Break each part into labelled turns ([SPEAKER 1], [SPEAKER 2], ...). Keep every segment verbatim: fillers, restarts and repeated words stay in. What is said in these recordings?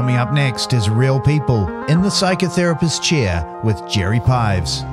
[SPEAKER 1] Coming up next is Real People in the Psychotherapist Chair with Jerry Pives.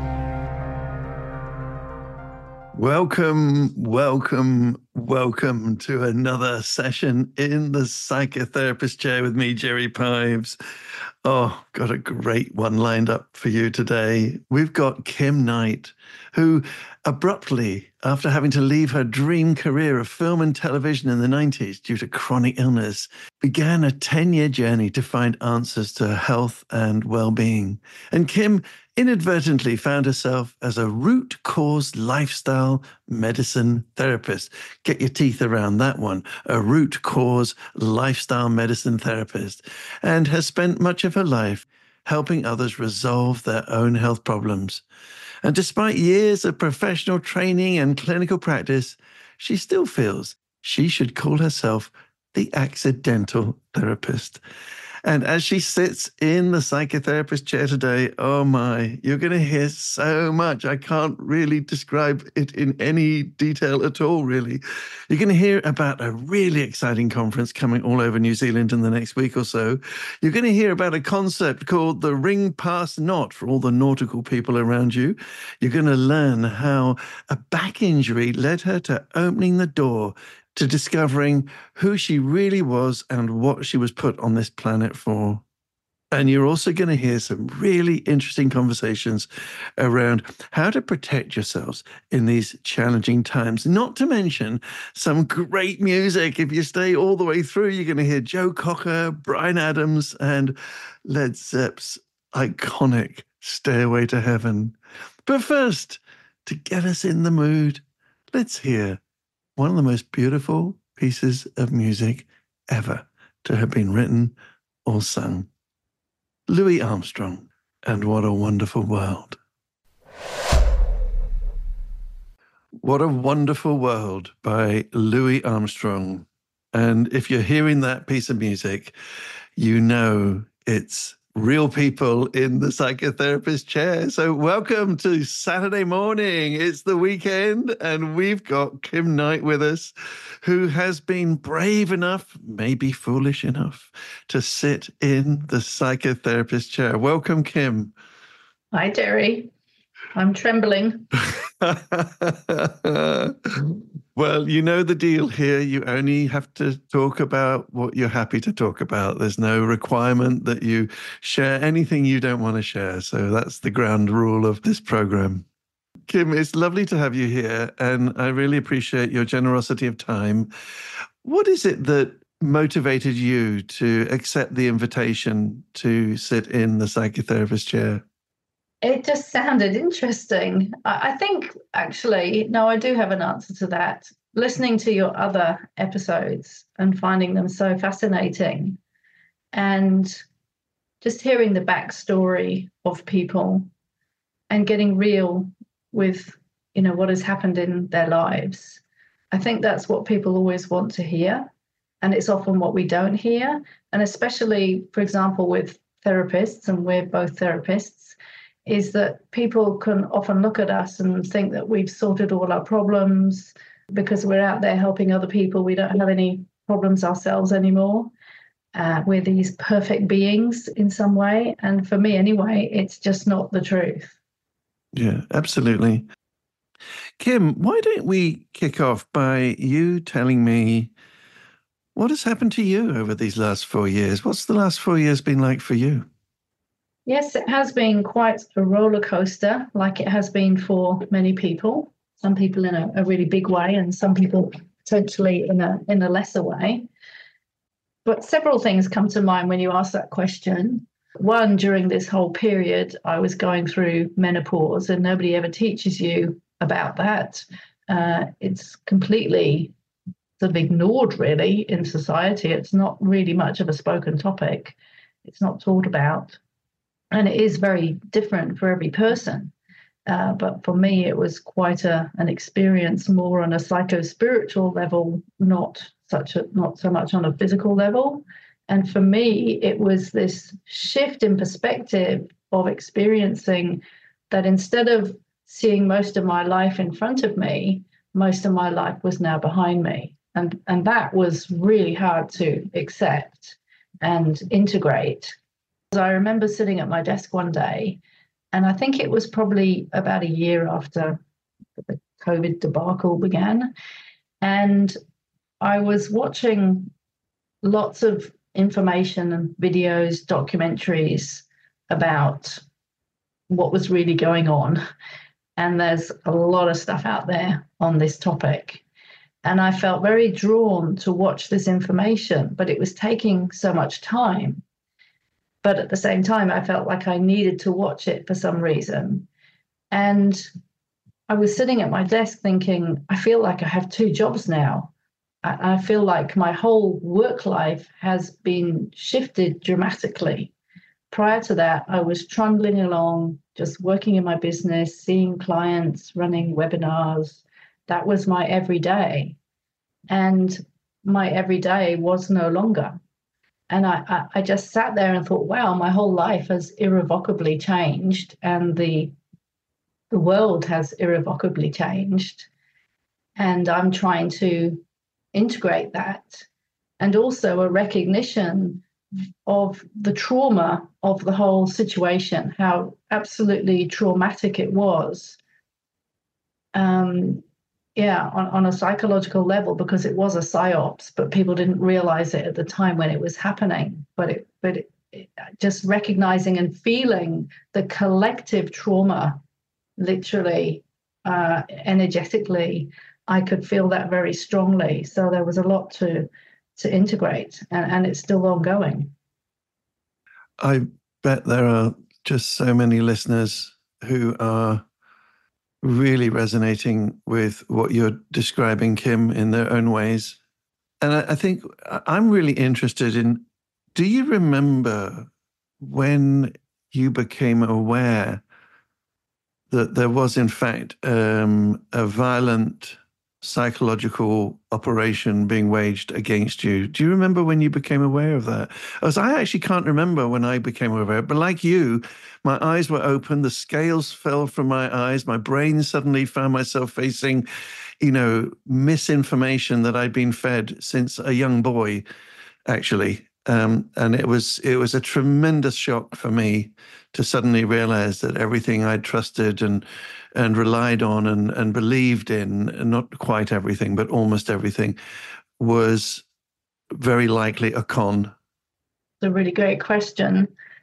[SPEAKER 2] Welcome, welcome, welcome to another session in the Psychotherapist Chair with me, Jerry Pives. Oh, got a great one lined up for you today. We've got Kim Knight, who abruptly, after having to leave her dream career of film and television in the nineties due to chronic illness, began a ten-year journey to find answers to her health and well-being. And Kim inadvertently found herself as a root cause lifestyle medicine therapist. Get your teeth around that one, a root cause lifestyle medicine therapist, and has spent much of her life helping others resolve their own health problems. And despite years of professional training and clinical practice, she still feels she should call herself the accidental therapist. And as she sits in the psychotherapist chair today, oh my, you're going to hear so much. I can't really describe it in any detail at all, really. You're going to hear about a really exciting conference coming all over New Zealand in the next week or so. You're going to hear about a concept called the ring pass knot for all the nautical people around you. You're going to learn how a back injury led her to opening the door to discovering who she really was and what she was put on this planet for. And you're also going to hear some really interesting conversations around how to protect yourselves in these challenging times, not to mention some great music. If you stay all the way through, you're going to hear Joe Cocker, Bryan Adams, and Led Zepp's iconic Stairway to Heaven. But first, to get us in the mood, let's hear one of the most beautiful pieces of music ever to have been written or sung. Louis Armstrong, and What a Wonderful World. What a Wonderful World by Louis Armstrong. And if you're hearing that piece of music, you know it's Real People in the Psychotherapist Chair. So welcome to Saturday morning. It's the weekend, and we've got Kim Knight with us, who has been brave enough, maybe foolish enough, to sit in the Psychotherapist Chair. Welcome, Kim.
[SPEAKER 3] Hi, Jerry. I'm trembling.
[SPEAKER 2] Well, you know the deal here. You only have to talk about what you're happy to talk about. There's no requirement that you share anything you don't want to share. So that's the ground rule of this program. Kim, it's lovely to have you here, and I really appreciate your generosity of time. What is it that motivated you to accept the invitation to sit in the psychotherapist chair?
[SPEAKER 3] It just sounded interesting. I I think, actually, no, I do have an answer to that. Listening to your other episodes and finding them so fascinating, and just hearing the backstory of people and getting real with, you know, what has happened in their lives. I think that's what people always want to hear. And it's often what we don't hear. And especially, for example, with therapists, and we're both therapists, is that people can often look at us and think that we've sorted all our problems because we're out there helping other people. We don't have any problems ourselves anymore. Uh, we're these perfect beings in some way. And for me anyway, it's just not the truth.
[SPEAKER 2] Yeah, absolutely. Kim, why don't we kick off by you telling me what has happened to you over these last four years? What's the last four years been like for you?
[SPEAKER 3] Yes, it has been quite a roller coaster, like it has been for many people. Some people in a, a really big way, and some people potentially in a in a lesser way. But several things come to mind when you ask that question. One, during this whole period, I was going through menopause, and nobody ever teaches you about that. Uh, it's completely sort of ignored, really, in society. It's not really much of a spoken topic. It's not taught about. And it is very different for every person. Uh, but for me, it was quite a, an experience more on a psycho-spiritual level, not such a, not so much on a physical level. And for me, it was this shift in perspective of experiencing that instead of seeing most of my life in front of me, most of my life was now behind me. And, and that was really hard to accept. and integrate. I remember sitting at my desk one day, and I think it was probably about a year after the COVID debacle began, and I was watching lots of information and videos, documentaries about what was really going on. And there's a lot of stuff out there on this topic. And I felt very drawn to watch this information, but it was taking so much time. But at the same time, I felt like I needed to watch it for some reason. And I was sitting at my desk thinking, I feel like I have two jobs now. I feel like my whole work life has been shifted dramatically. Prior to that, I was trundling along, just working in my business, seeing clients, running webinars. That was my everyday. And my everyday was no longer. And I, I, I just sat there and thought, wow, my whole life has irrevocably changed, and the, the world has irrevocably changed. And I'm trying to integrate that, and also a recognition of the trauma of the whole situation, how absolutely traumatic it was. Um, yeah, on, on a psychological level, because it was a psyops, but people didn't realize it at the time when it was happening. But it, but it, it, just recognizing and feeling the collective trauma, literally, uh, energetically, I could feel that very strongly. So there was a lot to to integrate, and, and it's still ongoing.
[SPEAKER 2] I bet there are just so many listeners who are really resonating with what you're describing, Kim, in their own ways. And I, I think I'm really interested in, do you remember when you became aware that there was, in fact, um, a violent psychological operation being waged against you? Do you remember when you became aware of that? As I actually can't remember when I became aware, but like you, my eyes were open, the scales fell from my eyes, my brain suddenly found myself facing, you know, misinformation that I'd been fed since a young boy, actually. Um, and it was it was a tremendous shock for me to suddenly realize that everything I'd trusted and and relied on and, and believed in, not quite everything, but almost everything, was very likely a con.
[SPEAKER 3] It's a really great question.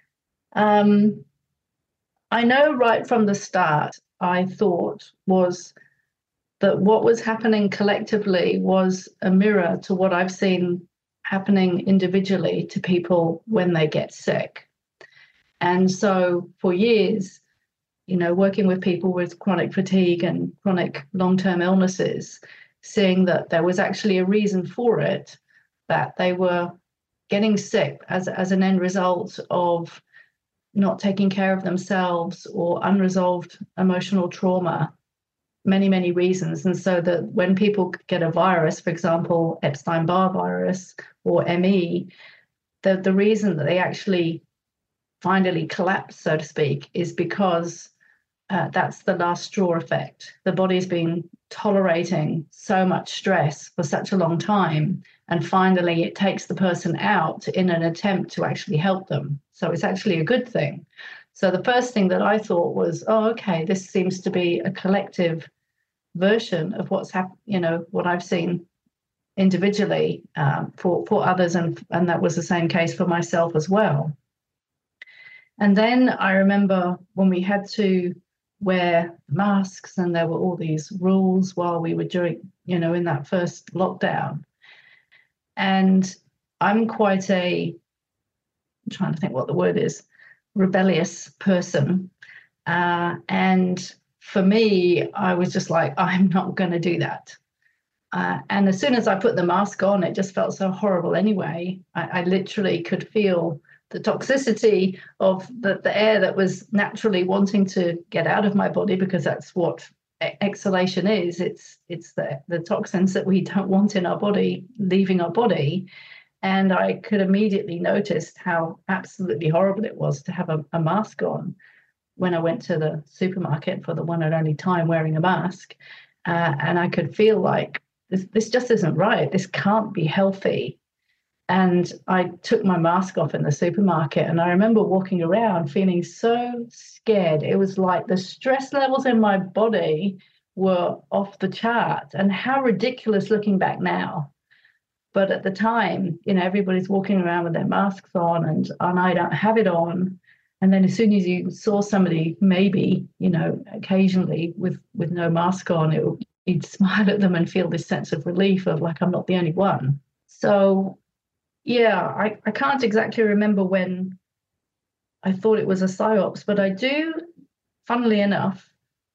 [SPEAKER 3] Um, I know right from the start, I thought was that what was happening collectively was a mirror to what I've seen happening individually to people when they get sick. And so for years, you know, working with people with chronic fatigue and chronic long-term illnesses, seeing that there was actually a reason for it, that they were getting sick as, as an end result of not taking care of themselves or unresolved emotional trauma, many, many reasons. And so that when people get a virus, for example, Epstein-Barr virus or M E, the, the reason that they actually finally collapse, so to speak, is because uh, that's the last straw effect. The body's been tolerating so much stress for such a long time, and finally it takes the person out in an attempt to actually help them. So it's actually a good thing. So the first thing that I thought was, oh, okay, this seems to be a collective version of what's happened, you know, what I've seen individually um, for, for others, and, and that was the same case for myself as well. And then I remember when we had to wear masks and there were all these rules while we were doing, you know, in that first lockdown. And I'm quite a, I'm trying to think what the word is, rebellious person. Uh, and for me, I was just like, I'm not going to do that. Uh, and as soon as I put the mask on, it just felt so horrible anyway. I, I literally could feel the toxicity of the, the air that was naturally wanting to get out of my body, because that's what exhalation is. It's it's the, the toxins that we don't want in our body leaving our body. And I could immediately notice how absolutely horrible it was to have a, a mask on when I went to the supermarket for the one and only time wearing a mask. Uh, and I could feel like this, this just isn't right. This can't be healthy. And I took my mask off in the supermarket, and I remember walking around feeling so scared. It was like the stress levels in my body were off the chart, and how ridiculous looking back now. But at the time, you know, everybody's walking around with their masks on, and, and I don't have it on. And then as soon as you saw somebody, maybe, you know, occasionally with, with no mask on, it, you'd smile at them and feel this sense of relief of like, I'm not the only one. So, yeah, I, I can't exactly remember when I thought it was a psyops, but I do, funnily enough,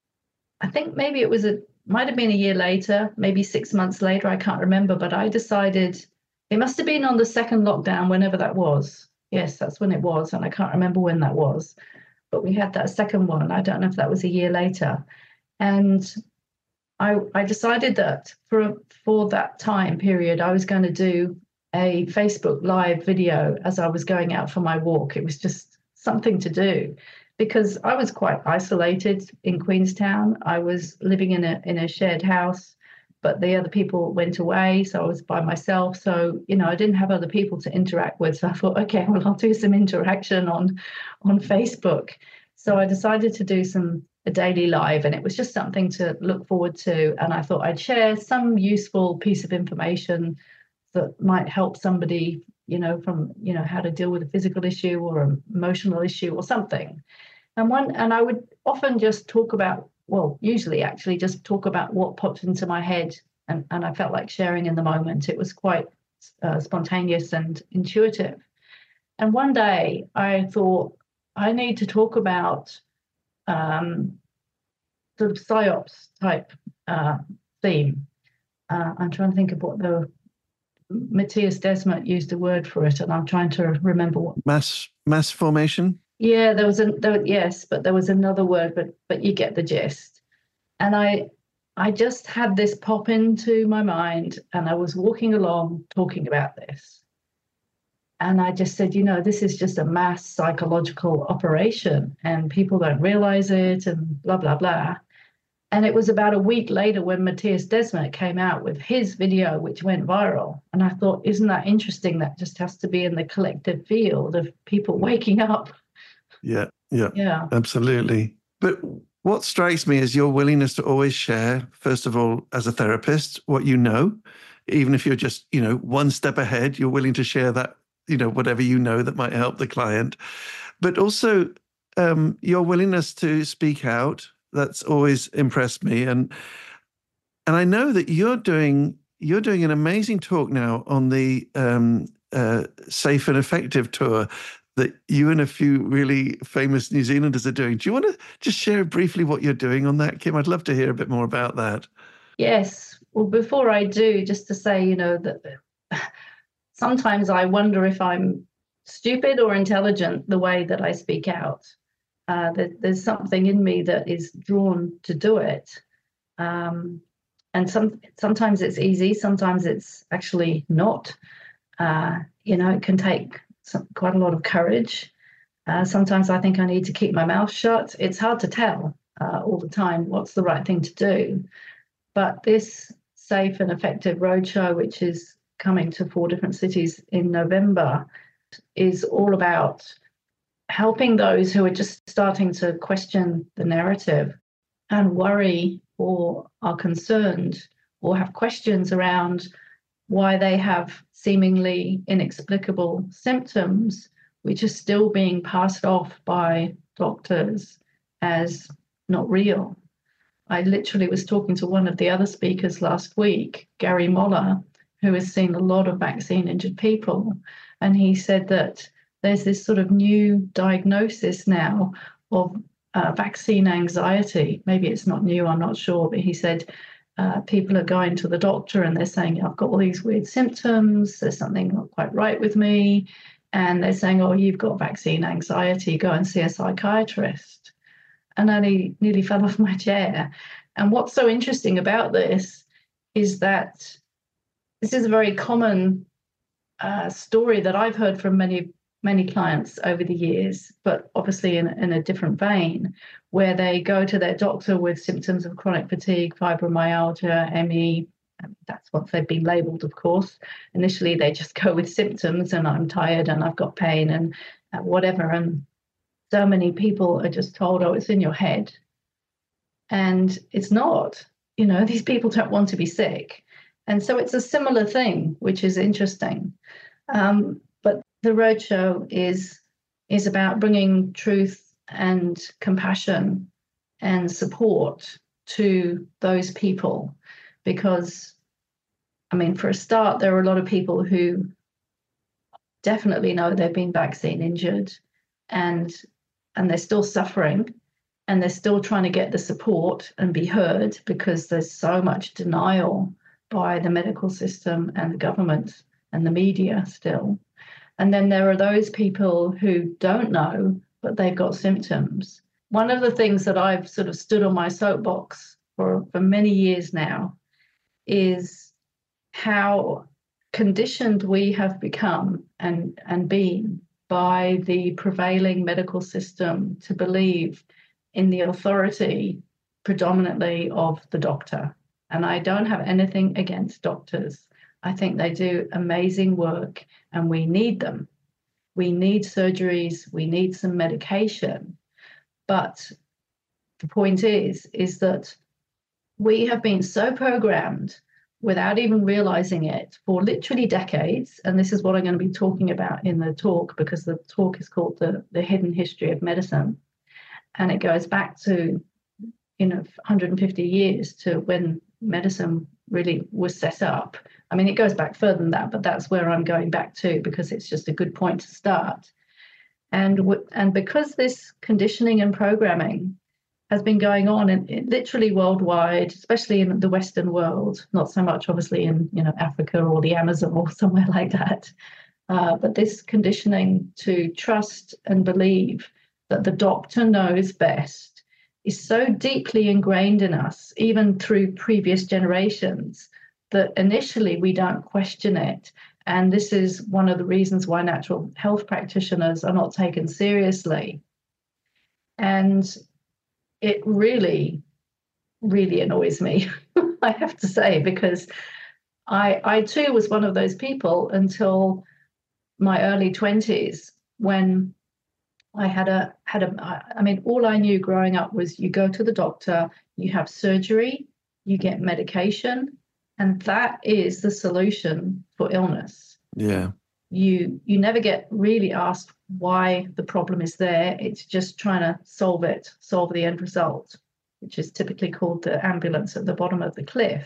[SPEAKER 3] I think maybe it was a, might have been a year later, maybe six months later, I can't remember, but I decided it must have been on the second lockdown, whenever that was. Yes, that's when it was, and I can't remember when that was, but we had that second one. I don't know if that was a year later. And I, I decided that for, for that time period, I was going to do a Facebook Live video as I was going out for my walk. It was just something to do because I was quite isolated in Queenstown. I was living in a in a shared house, but the other people went away, so I was by myself. So, you know, I didn't have other people to interact with. So I thought, okay, well, I'll do some interaction on, on Facebook. So I decided to do some a daily live, and it was just something to look forward to. And I thought I'd share some useful piece of information that might help somebody, you know, from, you know, how to deal with a physical issue or an emotional issue or something. And one, and I would often just talk about, well, usually actually just talk about what popped into my head, and, and I felt like sharing in the moment. It was quite uh, spontaneous and intuitive. And one day I thought, I need to talk about um, sort of psyops type uh, theme. Uh, I'm trying to think of what the Matthias Desmet used a word for it, and I'm trying to remember what
[SPEAKER 2] mass mass formation.
[SPEAKER 3] Yeah, there was a there, yes, but there was another word, but but you get the gist. And I I just had this pop into my mind, and I was walking along talking about this. And I just said, you know, this is just a mass psychological operation, and people don't realize it, and blah blah blah. And it was about a week later when Matthias Desmet came out with his video, which went viral. And I thought, isn't that interesting? That just has to be in the collective field of people waking up.
[SPEAKER 2] Yeah, yeah,
[SPEAKER 3] yeah,
[SPEAKER 2] absolutely. But what strikes me is your willingness to always share, first of all, as a therapist, what you know, even if you're just, you know, one step ahead, you're willing to share that, you know, whatever you know that might help the client. But also um, your willingness to speak out. That's always impressed me. And and I know that you're doing you're doing an amazing talk now on the um, uh, Safe and Effective tour that you and a few really famous New Zealanders are doing. Do you want to just share briefly what you're doing on that, Kim? I'd love to hear a bit more about that.
[SPEAKER 3] Yes. Well, before I do, just to say, you know, that sometimes I wonder if I'm stupid or intelligent the way that I speak out. Uh, that there's something in me that is drawn to do it. Um, and some sometimes it's easy, sometimes it's actually not. Uh, you know, it can take some, quite a lot of courage. Uh, sometimes I think I need to keep my mouth shut. It's hard to tell uh, all the time what's the right thing to do. But this Safe and Effective Roadshow, which is coming to four different cities in November, is all about helping those who are just starting to question the narrative and worry or are concerned or have questions around why they have seemingly inexplicable symptoms, which are still being passed off by doctors as not real. I literally was talking to one of the other speakers last week, Gary Moller, who has seen a lot of vaccine injured people, and he said that there's this sort of new diagnosis now of uh, vaccine anxiety. Maybe it's not new, I'm not sure, but he said uh, people are going to the doctor and they're saying, I've got all these weird symptoms, there's something not quite right with me. And they're saying, oh, you've got vaccine anxiety, go and see a psychiatrist. And I nearly, nearly fell off my chair. And what's so interesting about this is that this is a very common uh, story that I've heard from many many clients over the years, but obviously in, in a different vein, where they go to their doctor with symptoms of chronic fatigue, fibromyalgia, M E, And that's once they've been labelled, of course. Initially, they just go with symptoms, and I'm tired and I've got pain and uh, whatever. And so many people are just told, oh, it's in your head. And it's not. You know, these people don't want to be sick. And so it's a similar thing, which is interesting. Um, but the roadshow is, is about bringing truth and compassion and support to those people. Because, I mean, for a start, there are a lot of people who definitely know they've been vaccine injured and and they're still suffering, and they're still trying to get the support and be heard because there's so much denial by the medical system and the government and the media still. And then there are those people who don't know, but they've got symptoms. One of the things that I've sort of stood on my soapbox for, for many years now is how conditioned we have become and, and been by the prevailing medical system to believe in the authority predominantly of the doctor. And I don't have anything against doctors. I think they do amazing work and we need them. We need surgeries, we need some medication. But the point is, is that we have been so programmed without even realizing it for literally decades. And this is what I'm going to be talking about in the talk, because the talk is called the, the Hidden History of Medicine. And it goes back to, you know, one hundred fifty years to when medicine really was set up. I mean, it goes back further than that, but that's where I'm going back to because it's just a good point to start. And, w- and because this conditioning and programming has been going on in, in literally worldwide, especially in the Western world, not so much obviously in, you know, Africa or the Amazon or somewhere like that, uh, but this conditioning to trust and believe that the doctor knows best is so deeply ingrained in us, even through previous generations, that initially we don't question it. And this is one of the reasons why natural health practitioners are not taken seriously. And it really, really annoys me, I have to say, because I, I too was one of those people until my early twenties when I had a, had a, I mean, all I knew growing up was you go to the doctor, you have surgery, you get medication, and that is the solution for illness.
[SPEAKER 2] Yeah.
[SPEAKER 3] You, you never get really asked why the problem is there. It's just trying to solve it, solve the end result, which is typically called the ambulance at the bottom of the cliff.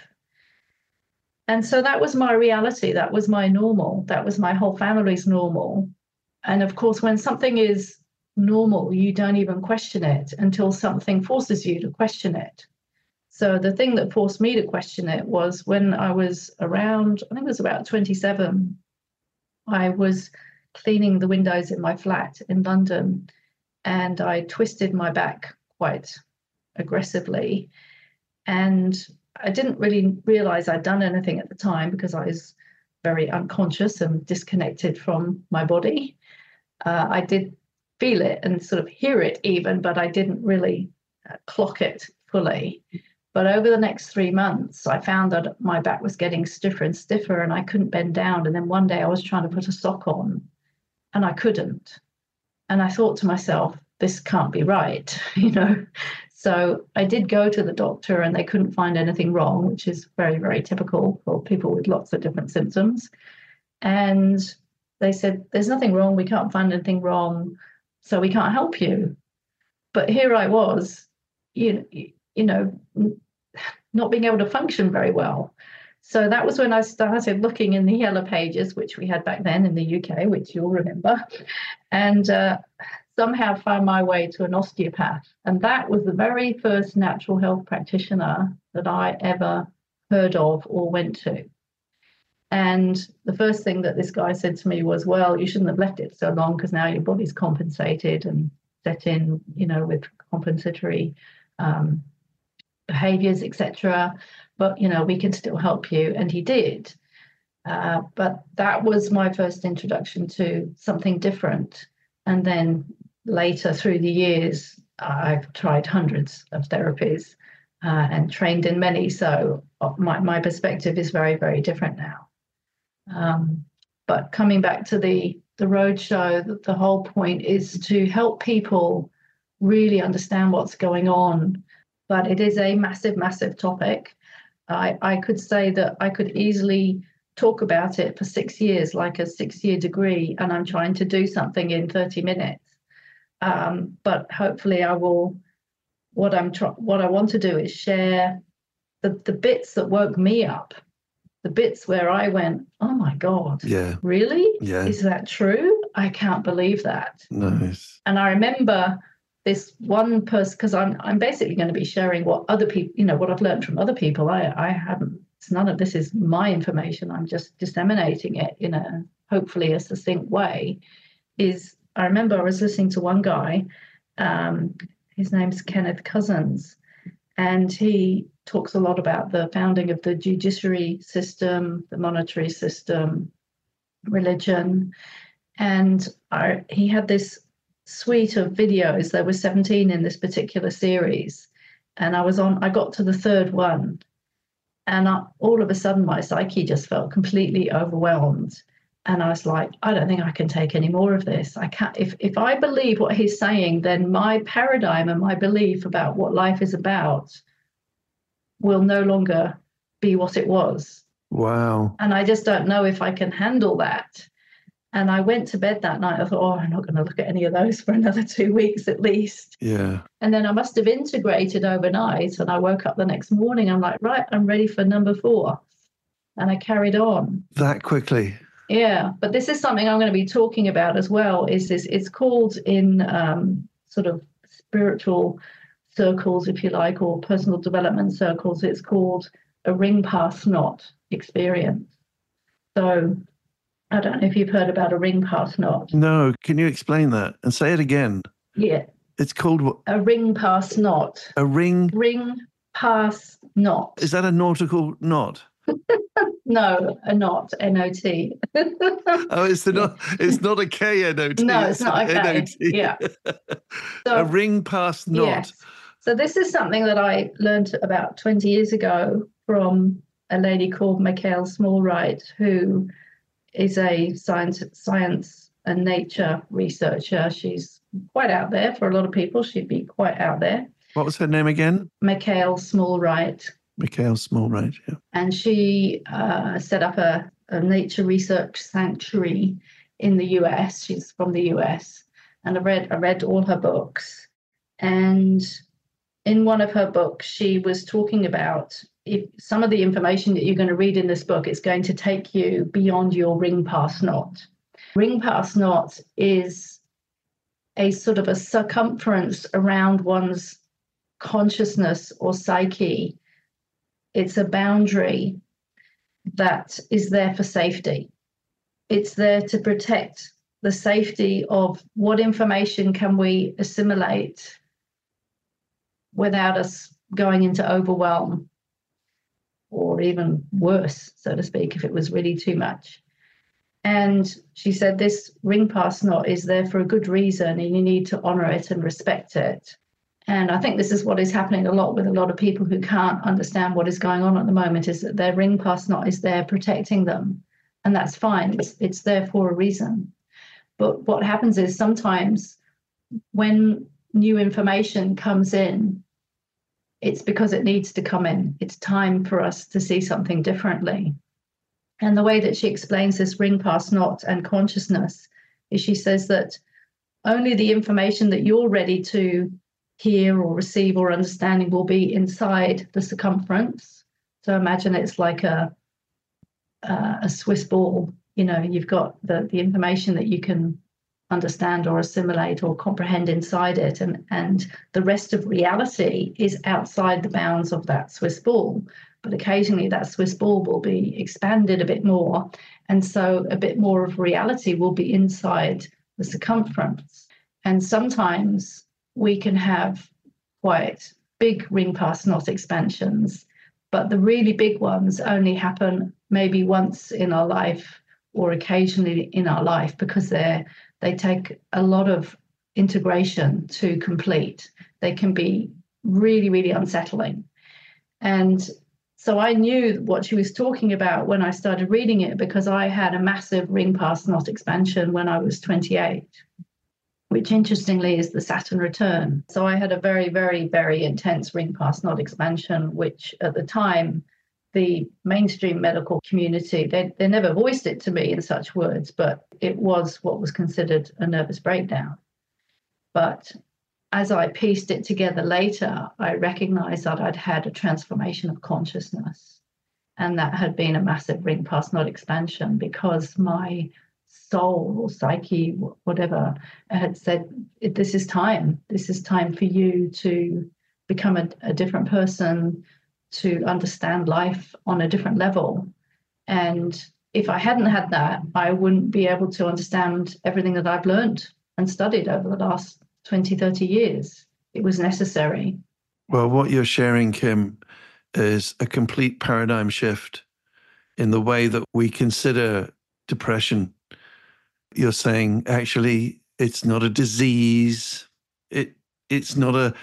[SPEAKER 3] And so that was my reality. That was my normal. That was my whole family's normal. And of course, when something is normal, you don't even question it until something forces you to question it. So the thing that forced me to question it was when I was around, I think it was about twenty-seven, I was cleaning the windows in my flat in London, and I twisted my back quite aggressively. And I didn't really realize I'd done anything at the time because I was very unconscious and disconnected from my body. Uh, I did feel it and sort of hear it even, but I didn't really uh, clock it fully. But over the next three months, I found that my back was getting stiffer and stiffer and I couldn't bend down. And then one day I was trying to put a sock on and I couldn't. And I thought to myself, this can't be right, you know. So I did go to the doctor and they couldn't find anything wrong, which is very, very typical for people with lots of different symptoms. And they said, there's nothing wrong. We can't find anything wrong, so we can't help you. But here I was, you, you know, not being able to function very well. So that was when I started looking in the Yellow Pages, which we had back then in the U K, which you'll remember, and uh, somehow found my way to an osteopath. And that was the very first natural health practitioner that I ever heard of or went to. And the first thing that this guy said to me was, well, you shouldn't have left it so long because now your body's compensated and set in, you know, with compensatory um, behaviors, et cetera. But, you know, we can still help you. And he did. Uh, but that was my first introduction to something different. And then later through the years, I've tried hundreds of therapies. uh, and trained in many. So my, my perspective is very, very different now. Um, but coming back to the, the roadshow, the, the whole point is to help people really understand what's going on. But it is a massive, massive topic. I, I could say that I could easily talk about it for six years, like a six-year degree, and I'm trying to do something in thirty minutes. Um, but hopefully I will, what I'm tr- what I want to do is share the, the bits that woke me up, the bits where I went, oh my God,
[SPEAKER 2] Yeah.
[SPEAKER 3] really?
[SPEAKER 2] Yeah.
[SPEAKER 3] Is that true? I can't believe that.
[SPEAKER 2] Nice.
[SPEAKER 3] And I remember this one person, because I'm I'm basically going to be sharing what other people, you know, what I've learned from other people. I I haven't, it's none of this is my information. I'm just disseminating it in a hopefully a succinct way. Is I remember I was listening to one guy, um, his name's Kenneth Cousins, and he talks a lot about the founding of the judiciary system, the monetary system, religion, and I, he had this suite of videos. There were seventeen in this particular series, and I was on I got to the third one, and I, all of a sudden my psyche just felt completely overwhelmed, and I was like, I don't think I can take any more of this. I can't. If if I believe what he's saying, then my paradigm and my belief about what life is about will no longer be what it was.
[SPEAKER 2] Wow.
[SPEAKER 3] And I just don't know if I can handle that. And I went to bed that night. I thought, oh, I'm not going to look at any of those for another two weeks at least.
[SPEAKER 2] Yeah.
[SPEAKER 3] And then I must have integrated overnight. And I woke up the next morning. I'm like, right, I'm ready for number four. And I carried on.
[SPEAKER 2] That quickly.
[SPEAKER 3] Yeah. But this is something I'm going to be talking about as well. Is this? It's called in um, sort of spiritual circles, if you like, or personal development circles. It's called a ring pass knot experience. So I don't know if you've heard about a ring pass knot.
[SPEAKER 2] No, can you explain that and say it again?
[SPEAKER 3] Yeah.
[SPEAKER 2] It's called what?
[SPEAKER 3] A ring pass knot.
[SPEAKER 2] A ring?
[SPEAKER 3] Ring pass knot.
[SPEAKER 2] Is that a nautical knot?
[SPEAKER 3] No, a knot, N O T.
[SPEAKER 2] Oh, it's the not. It's not a K N O T.
[SPEAKER 3] No, it's not a K.
[SPEAKER 2] N O T.
[SPEAKER 3] Yeah. So,
[SPEAKER 2] a ring pass knot.
[SPEAKER 3] Yes. So this is something that I learned about twenty years ago from a lady called Michael Smallwright, who is a science, science and nature researcher. She's quite out there for a lot of people. She'd be quite out there.
[SPEAKER 2] What was her name again?
[SPEAKER 3] Michael Smallwright.
[SPEAKER 2] Michael Smallwright, yeah.
[SPEAKER 3] And she uh, set up a, a nature research sanctuary in the U S. She's from the U S. And I read, I read all her books. And in one of her books, she was talking about if some of the information that you're going to read in this book is going to take you beyond your ring pass knot. Ring pass knot is a sort of a circumference around one's consciousness or psyche. It's a boundary that is there for safety. It's there to protect the safety of what information can we assimilate without us going into overwhelm, or even worse, so to speak, if it was really too much. And she said this ring pass knot is there for a good reason, and you need to honor it and respect it. And I think this is what is happening a lot with a lot of people who can't understand what is going on at the moment, is that their ring pass knot is there protecting them. And that's fine. It's, it's there for a reason. But what happens is sometimes when new information comes in, it's because it needs to come in. It's time for us to see something differently. And the way that she explains this ring pass knot and consciousness is she says that only the information that you're ready to hear or receive or understanding will be inside the circumference. So imagine it's like a uh, a Swiss ball. You know, you've got the, the information that you can understand or assimilate or comprehend inside it, and and the rest of reality is outside the bounds of that Swiss ball. But occasionally that Swiss ball will be expanded a bit more, and so a bit more of reality will be inside the circumference. And sometimes we can have quite big ring pass knot expansions, but the really big ones only happen maybe once in our life or occasionally in our life, because they're they take a lot of integration to complete. They can be really, really unsettling. And so I knew what she was talking about when I started reading it, because I had a massive ring past knot expansion when I was twenty-eight, which interestingly is the Saturn return. So I had a very, very, very intense ring past knot expansion, which at the time, the mainstream medical community, they, they never voiced it to me in such words, but it was what was considered a nervous breakdown. But as I pieced it together later, I recognized that I'd had a transformation of consciousness, and that had been a massive ring past knot expansion, because my soul or psyche, whatever, had said, this is time. This is time for you to become a, a different person, to understand life on a different level. And if I hadn't had that, I wouldn't be able to understand everything that I've learned and studied over the last twenty, thirty years. It was necessary.
[SPEAKER 2] Well, what you're sharing, Kim, is a complete paradigm shift in the way that we consider depression. You're saying, actually, it's not a disease. It it's not a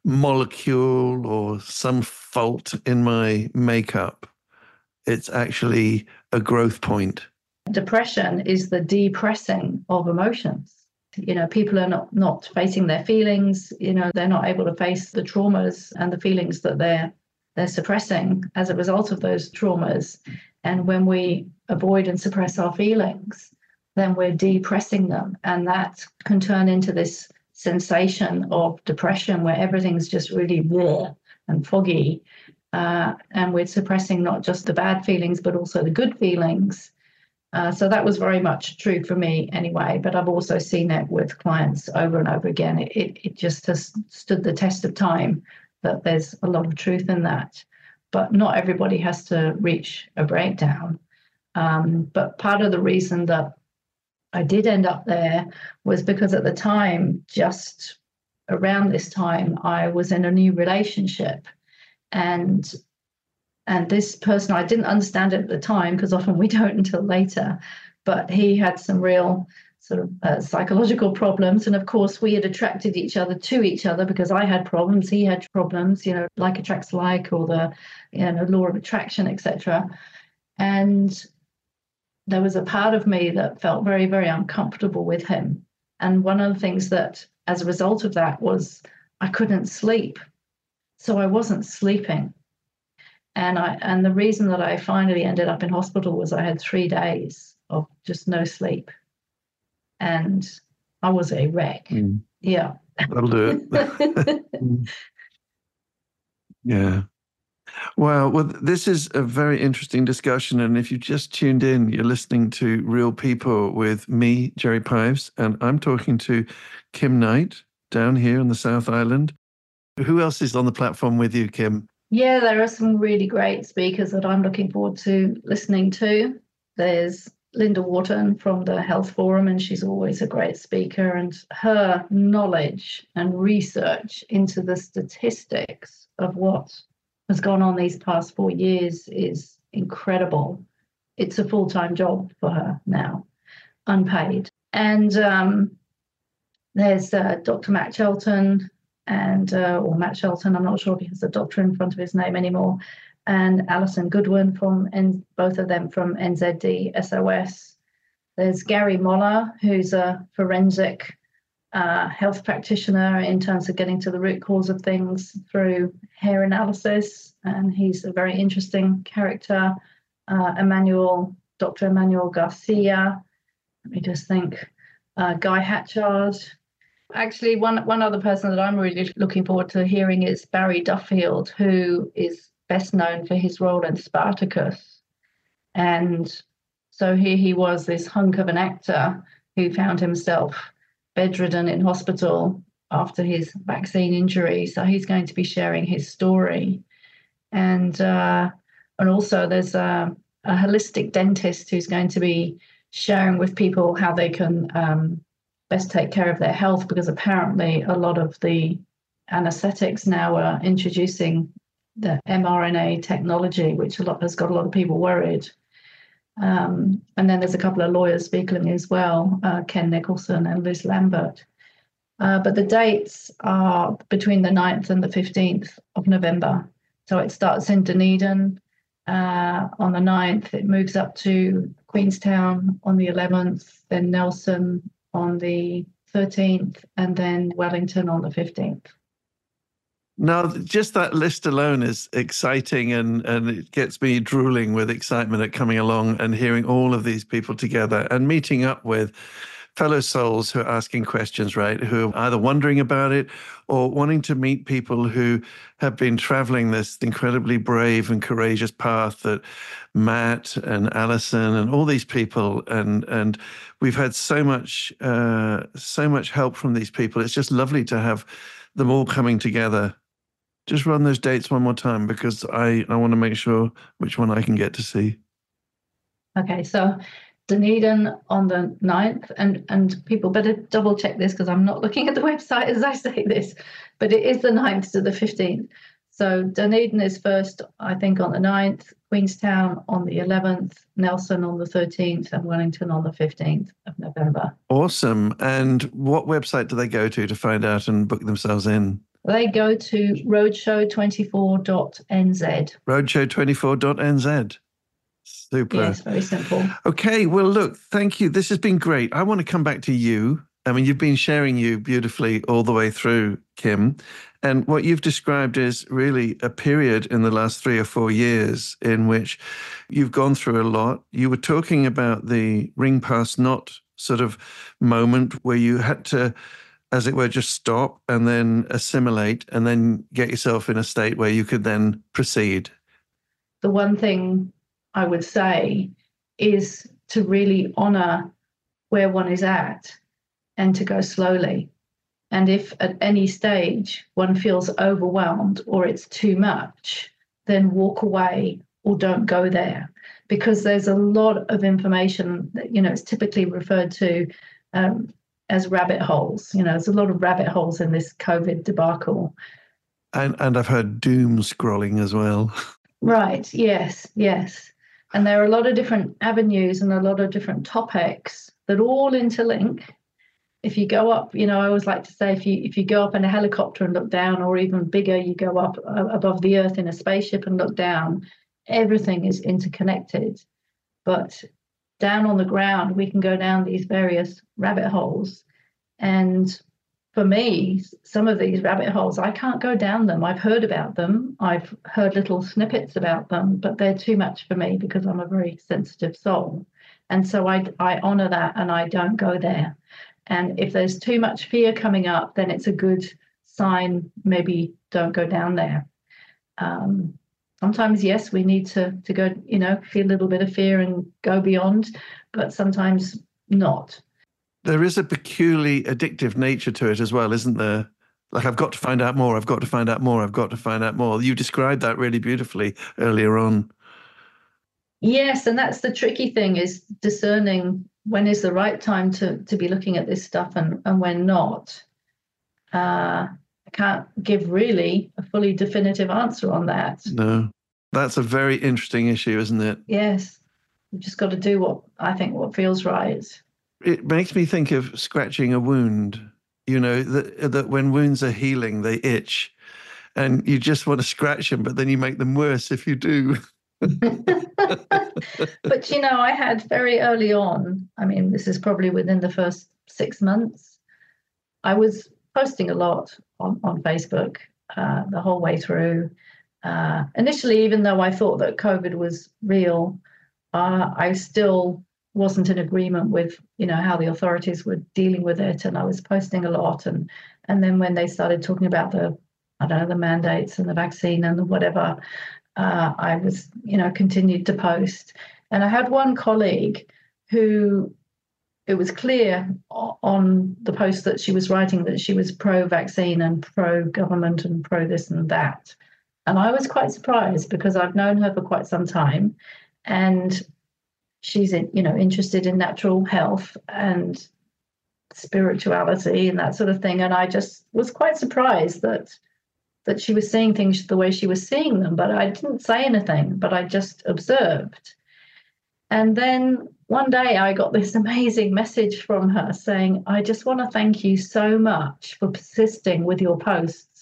[SPEAKER 2] molecule or some fault in my makeup. It's actually a growth point.
[SPEAKER 3] Depression is the depressing of emotions. You know, people are not, not facing their feelings. You know, they're not able to face the traumas and the feelings that they're they're suppressing as a result of those traumas. And when we avoid and suppress our feelings, then we're depressing them. And that can turn into this sensation of depression where everything's just really bleh and foggy. Uh, and we're suppressing not just the bad feelings, but also the good feelings. Uh, so that was very much true for me anyway, but I've also seen it with clients over and over again. It, it, it just has stood the test of time, that there's a lot of truth in that. But not everybody has to reach a breakdown. Um, but part of the reason that I did end up there was because at the time, just around this time, I was in a new relationship. And And this person, I didn't understand it at the time, because often we don't until later, but he had some real sort of uh, psychological problems. And of course, we had attracted each other to each other because I had problems, he had problems, you know, like attracts like, or the, you know, law of attraction, et cetera. And there was a part of me that felt very, very uncomfortable with him. And one of the things that, as a result of that, was I couldn't sleep. So I wasn't sleeping. And I and the reason that I finally ended up in hospital was I had three days of just no sleep. And I was a wreck. Mm. Yeah.
[SPEAKER 2] That'll do it. Yeah. Wow. Well, this is a very interesting discussion. And if you just tuned in, you're listening to Real People with me, Jerry Pives, and I'm talking to Kim Knight down here in the South Island. Who else is on the platform with you, Kim?
[SPEAKER 3] Yeah, there are some really great speakers that I'm looking forward to listening to. There's Linda Wharton from the Health Forum, and she's always a great speaker. And her knowledge and research into the statistics of what has gone on these past four years is incredible. It's a full-time job for her now, unpaid. And um, there's uh, Doctor Matt Shelton, and uh, or Matt Shelton, I'm not sure if he has a doctor in front of his name anymore, and Alison Goodwin from, N- both of them from N Z D S O S. There's Gary Moller, who's a forensic uh, health practitioner in terms of getting to the root cause of things through hair analysis, and he's a very interesting character. Uh, Emmanuel, Doctor Emmanuel Garcia, let me just think, uh, Guy Hatchard. Actually, one one other person that I'm really looking forward to hearing is Barry Duffield, who is best known for his role in Spartacus. And so here he was, this hunk of an actor who found himself bedridden in hospital after his vaccine injury. So he's going to be sharing his story. And uh, and also there's a, a holistic dentist who's going to be sharing with people how they can um, best take care of their health, because apparently a lot of the anesthetics now are introducing the mRNA technology, which a lot has got a lot of people worried. Um, and then there's a couple of lawyers speaking as well, uh, Ken Nicholson and Liz Lambert. Uh, but the dates are between the ninth and the fifteenth of November. So it starts in Dunedin uh, on the ninth. It moves up to Queenstown on the eleventh, then Nelson on the thirteenth, and then Wellington on the fifteenth.
[SPEAKER 2] Now, just that list alone is exciting, and, and it gets me drooling with excitement at coming along and hearing all of these people together and meeting up with fellow souls who are asking questions, right? Who are either wondering about it or wanting to meet people who have been traveling this incredibly brave and courageous path that Matt and Alison and all these people, and and we've had so much uh, so much help from these people. It's just lovely to have them all coming together. Just run those dates one more time, because I, I want to make sure which one I can get to see.
[SPEAKER 3] Okay, so Dunedin on the ninth, and, and people better double check this because I'm not looking at the website as I say this, but it is the ninth to the fifteenth. So Dunedin is first, I think, on the ninth, Queenstown on the eleventh, Nelson on the thirteenth, and Wellington on the fifteenth of November.
[SPEAKER 2] Awesome. And what website do they go to to find out and book themselves in?
[SPEAKER 3] They go to roadshow twenty-four dot n z.
[SPEAKER 2] roadshow twenty-four dot n z. Super.
[SPEAKER 3] Yes, very simple.
[SPEAKER 2] Okay, well, look, thank you. This has been great. I want to come back to you. I mean, you've been sharing you beautifully all the way through, Kim. And what you've described is really a period in the last three or four years in which you've gone through a lot. You were talking about the ring past not sort of moment where you had to, as it were, just stop and then assimilate and then get yourself in a state where you could then proceed.
[SPEAKER 3] The one thing I would say is to really honor where one is at and to go slowly. And if at any stage one feels overwhelmed or it's too much, then walk away or don't go there, because there's a lot of information that, you know, it's typically referred to um, as rabbit holes. You know, there's a lot of rabbit holes in this COVID debacle.
[SPEAKER 2] And and I've heard doom scrolling as well.
[SPEAKER 3] Right. Yes. Yes. And there are a lot of different avenues and a lot of different topics that all interlink. If you go up, you know, I always like to say, if you if you go up in a helicopter and look down, or even bigger, you go up above the earth in a spaceship and look down, everything is interconnected. But down on the ground, we can go down these various rabbit holes. And for me, some of these rabbit holes, I can't go down them. I've heard about them. I've heard little snippets about them, but they're too much for me because I'm a very sensitive soul. And so I, I honor that and I don't go there. And if there's too much fear coming up, then it's a good sign, maybe don't go down there. Um, sometimes, yes, we need to, to go, you know, feel a little bit of fear and go beyond, but sometimes not.
[SPEAKER 2] There is a peculiarly addictive nature to it as well, isn't there? Like, I've got to find out more, I've got to find out more, I've got to find out more. You described that really beautifully earlier on.
[SPEAKER 3] Yes, and that's the tricky thing, is discerning when is the right time to, to be looking at this stuff and, and when not. Uh, I can't give really a fully definitive answer on that.
[SPEAKER 2] No, that's a very interesting issue, isn't it?
[SPEAKER 3] Yes, you've just got to do what I think what feels right.
[SPEAKER 2] It makes me think of scratching a wound. You know, that, that when wounds are healing, they itch. And you just want to scratch them, but then you make them worse if you do.
[SPEAKER 3] But, you know, I had very early on, I mean, this is probably within the first six months, I was posting a lot on, on Facebook uh, the whole way through. Uh, initially, even though I thought that COVID was real, uh, I still wasn't in agreement with, you know, how the authorities were dealing with it. And I was posting a lot. And, and then when they started talking about the, I don't know, the mandates and the vaccine and the whatever, uh, I was, you know, continued to post. And I had one colleague who, it was clear on the post that she was writing that she was pro-vaccine and pro-government and pro this and that. And I was quite surprised because I've known her for quite some time. And she's, in, you know, interested in natural health and spirituality and that sort of thing. And I just was quite surprised that that she was seeing things the way she was seeing them. But I didn't say anything, but I just observed. And then one day I got this amazing message from her saying, I just want to thank you so much for persisting with your posts,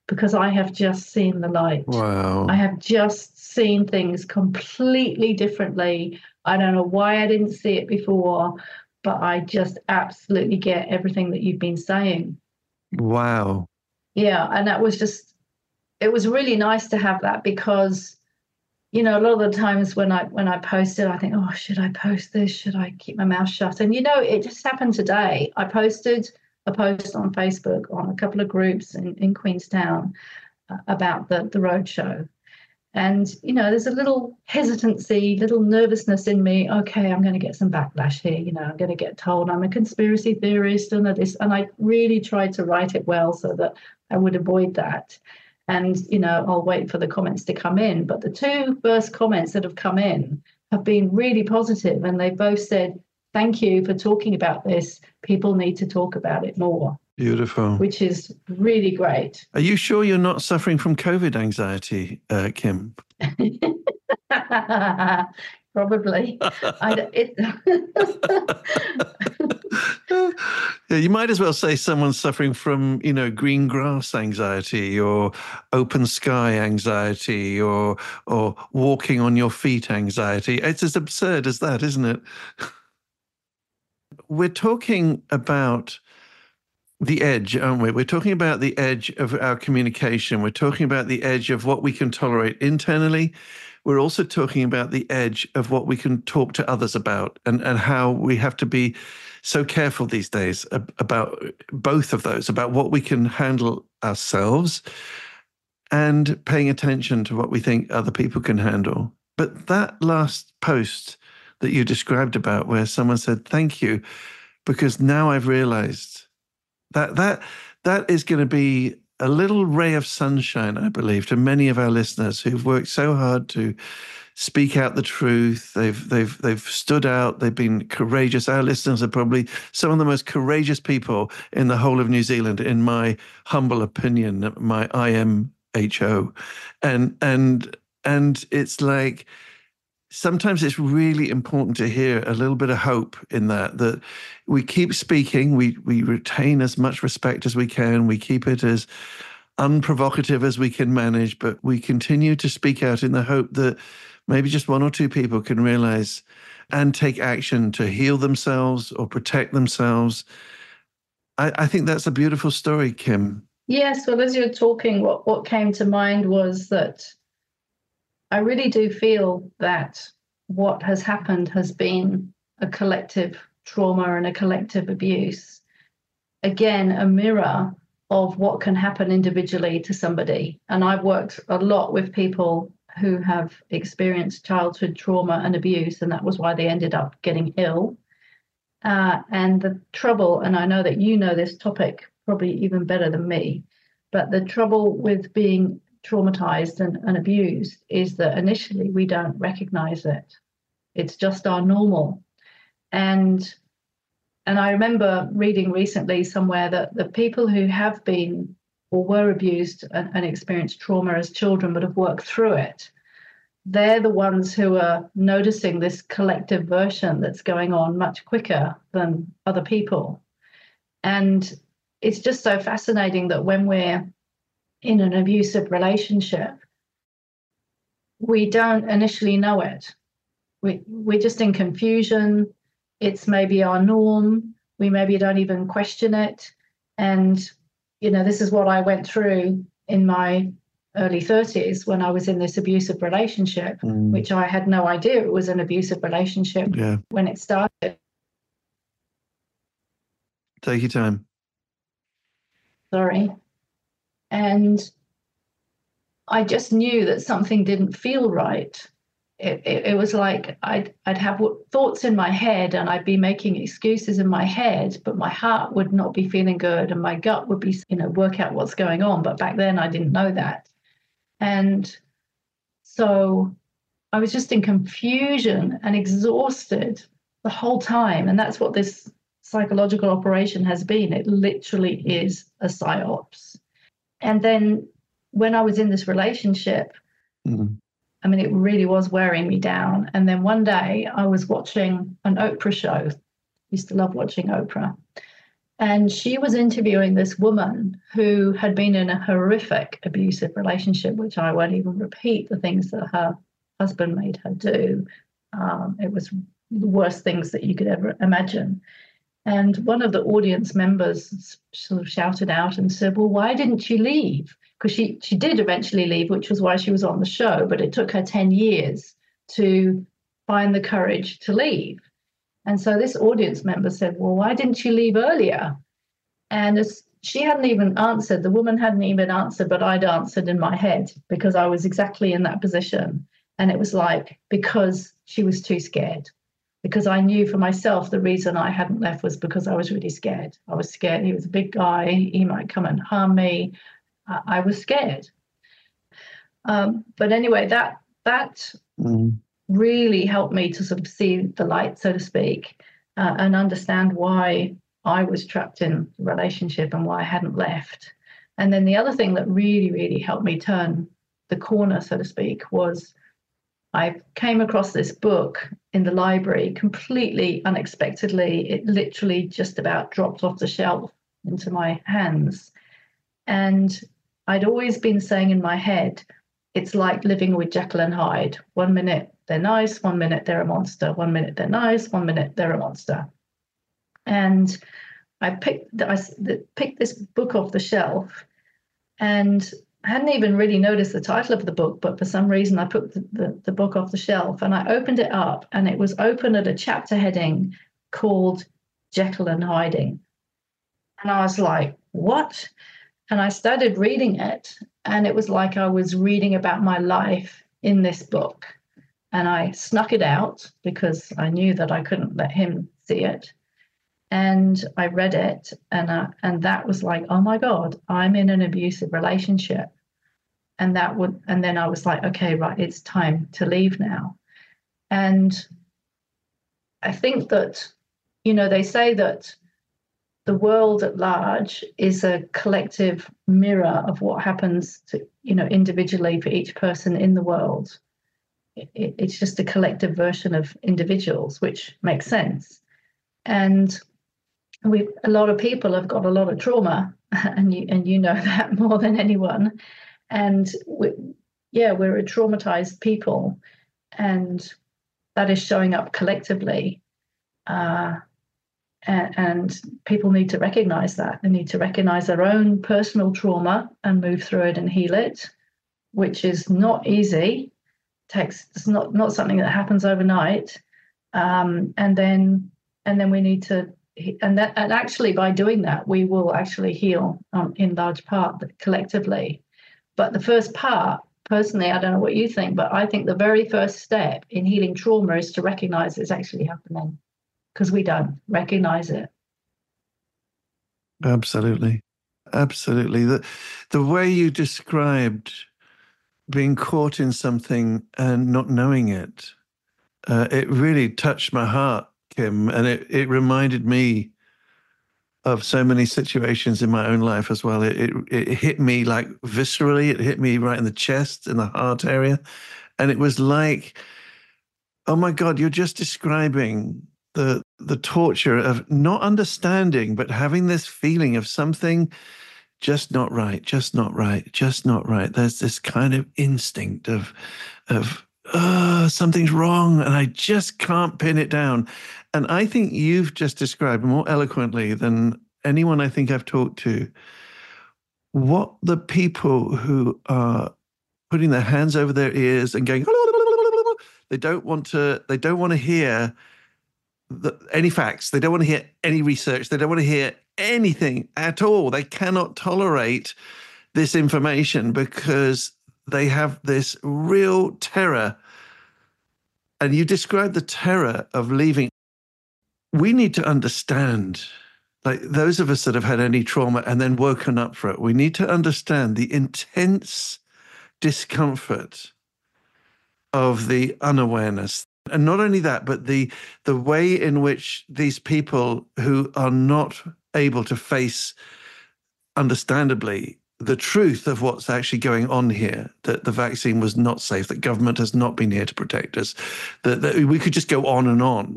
[SPEAKER 3] because I have just seen the light.
[SPEAKER 2] Wow.
[SPEAKER 3] I have just seen things completely differently. I don't know why I didn't see it before, but I just absolutely get everything that you've been saying.
[SPEAKER 2] Wow.
[SPEAKER 3] Yeah, and that was just, it was really nice to have that, because, you know, a lot of the times when I when I post it, I think, oh, should I post this? Should I keep my mouth shut? And, you know, it just happened today. I posted a post on Facebook on a couple of groups in, in Queenstown uh, about the, the roadshow. And, you know, there's a little hesitancy, little nervousness in me. Okay, I'm going to get some backlash here. You know, I'm going to get told I'm a conspiracy theorist and this. And I really tried to write it well so that I would avoid that. And, you know, I'll wait for the comments to come in. But the two first comments that have come in have been really positive, and they both said, thank you for talking about this. People need to talk about it more.
[SPEAKER 2] Beautiful.
[SPEAKER 3] Which is really great.
[SPEAKER 2] Are you sure you're not suffering from COVID anxiety, uh, Kim?
[SPEAKER 3] Probably. I, it,
[SPEAKER 2] yeah, you might as well say someone's suffering from, you know, green grass anxiety or open sky anxiety or or walking on your feet anxiety. It's as absurd as that, isn't it? We're talking about the edge, aren't we? We're talking about the edge of our communication. We're talking about the edge of what we can tolerate internally. We're also talking about the edge of what we can talk to others about, and, and how we have to be so careful these days about both of those, about what we can handle ourselves and paying attention to what we think other people can handle. But that last post that you described about, where someone said, thank you, because now I've realized that that that is going to be a little ray of sunshine, I believe, to many of our listeners who've worked so hard to speak out the truth. They've they've they've stood out. They've been courageous. Our listeners are probably some of the most courageous people in the whole of New Zealand, in my humble opinion, my I M H O, and and and it's like, sometimes it's really important to hear a little bit of hope in that, that we keep speaking, we we retain as much respect as we can, we keep it as unprovocative as we can manage, but we continue to speak out in the hope that maybe just one or two people can realize and take action to heal themselves or protect themselves. I, I think that's a beautiful story, Kim.
[SPEAKER 3] Yes, well, as you're talking, what, what came to mind was that I really do feel that what has happened has been a collective trauma and a collective abuse. Again, a mirror of what can happen individually to somebody. And I've worked a lot with people who have experienced childhood trauma and abuse, and that was why they ended up getting ill. Uh, and the trouble, and I know that you know this topic probably even better than me, but the trouble with being traumatized and, and abused is that initially we don't recognize it. It's just our normal. And and I remember reading recently somewhere that the people who have been or were abused and, and experienced trauma as children but have worked through it, they're the ones who are noticing this collective version that's going on much quicker than other people. And it's just so fascinating that when we're in an abusive relationship, we don't initially know it. We, we're just in confusion. It's maybe our norm. We maybe don't even question it. And, you know, this is what I went through in my early thirties when I was in this abusive relationship, mm. which I had no idea it was an abusive relationship yeah. when it started.
[SPEAKER 2] Take your time.
[SPEAKER 3] Sorry. And I just knew that something didn't feel right. It, it, it was like I'd, I'd have thoughts in my head and I'd be making excuses in my head, but my heart would not be feeling good and my gut would be, you know, work out what's going on. But back then I didn't know that. And so I was just in confusion and exhausted the whole time. And that's what this psychological operation has been. It literally is a psyops. And then when I was in this relationship, mm-hmm. I mean, it really was wearing me down. And then one day I was watching an Oprah show. I used to love watching Oprah. And she was interviewing this woman who had been in a horrific abusive relationship, which I won't even repeat the things that her husband made her do. Um, it was the worst things that you could ever imagine. And one of the audience members sort of shouted out and said, well, why didn't you leave? Because she, she did eventually leave, which was why she was on the show, but it took her ten years to find the courage to leave. And so this audience member said, well, why didn't you leave earlier? And as she hadn't even answered, the woman hadn't even answered, but I'd answered in my head because I was exactly in that position. And it was like, because she was too scared. Because I knew for myself the reason I hadn't left was because I was really scared. I was scared. He was a big guy. He might come and harm me. I, I was scared. Um, but anyway, that that mm. really helped me to sort of see the light, so to speak, uh, and understand why I was trapped in the relationship and why I hadn't left. And then the other thing that really, really helped me turn the corner, so to speak, was I came across this book in the library completely unexpectedly. It literally just about dropped off the shelf into my hands. And I'd always been saying in my head, it's like living with Jekyll and Hyde. One minute they're nice, one minute they're a monster, one minute they're nice, one minute they're a monster. And I picked, I picked this book off the shelf, and I hadn't even really noticed the title of the book, but for some reason I put the, the, the book off the shelf and I opened it up, and it was open at a chapter heading called Jekyll and Hiding. And I was like, what? And I started reading it, and it was like I was reading about my life in this book. And I snuck it out because I knew that I couldn't let him see it. And I read it, and uh, and that was like, oh my God, I'm in an abusive relationship. And that would, and then I was like, okay, right, it's time to leave now. And I think that, you know, they say that the world at large is a collective mirror of what happens to, you know, individually for each person in the world. It, it's just a collective version of individuals, which makes sense. And we, a lot of people have got a lot of trauma, and you and you know that more than anyone. And we, yeah, we're a traumatized people, and that is showing up collectively. Uh, and, and people need to recognize that. They need to recognize their own personal trauma and move through it and heal it, which is not easy. It takes, it's not not something that happens overnight. Um, and then and then we need to. And that, and actually, by doing that, we will actually heal um, in large part collectively. But the first part, personally, I don't know what you think, but I think the very first step in healing trauma is to recognize it's actually happening, because we don't recognize it.
[SPEAKER 2] Absolutely, absolutely. The the way you described being caught in something and not knowing it, uh, it really touched my heart, Kim, and it, it reminded me of so many situations in my own life as well. It, it it hit me like viscerally. It hit me right in the chest, in the heart area. And it was like, oh my God, you're just describing the the torture of not understanding, but having this feeling of something just not right, just not right, just not right. There's this kind of instinct of of oh, something's wrong, and I just can't pin it down. And I think you've just described more eloquently than anyone I think I've talked to what the people who are putting their hands over their ears and going, they don't want to, they don't want to hear the, any facts. They don't want to hear any research. They don't want to hear anything at all. They cannot tolerate this information because they have this real terror. And you described the terror of leaving. We need to understand, like those of us that have had any trauma and then woken up for it, we need to understand the intense discomfort of the unawareness. And not only that, but the the way in which these people who are not able to face, understandably, the truth of what's actually going on here, that the vaccine was not safe, that government has not been here to protect us, that, that we could just go on and on,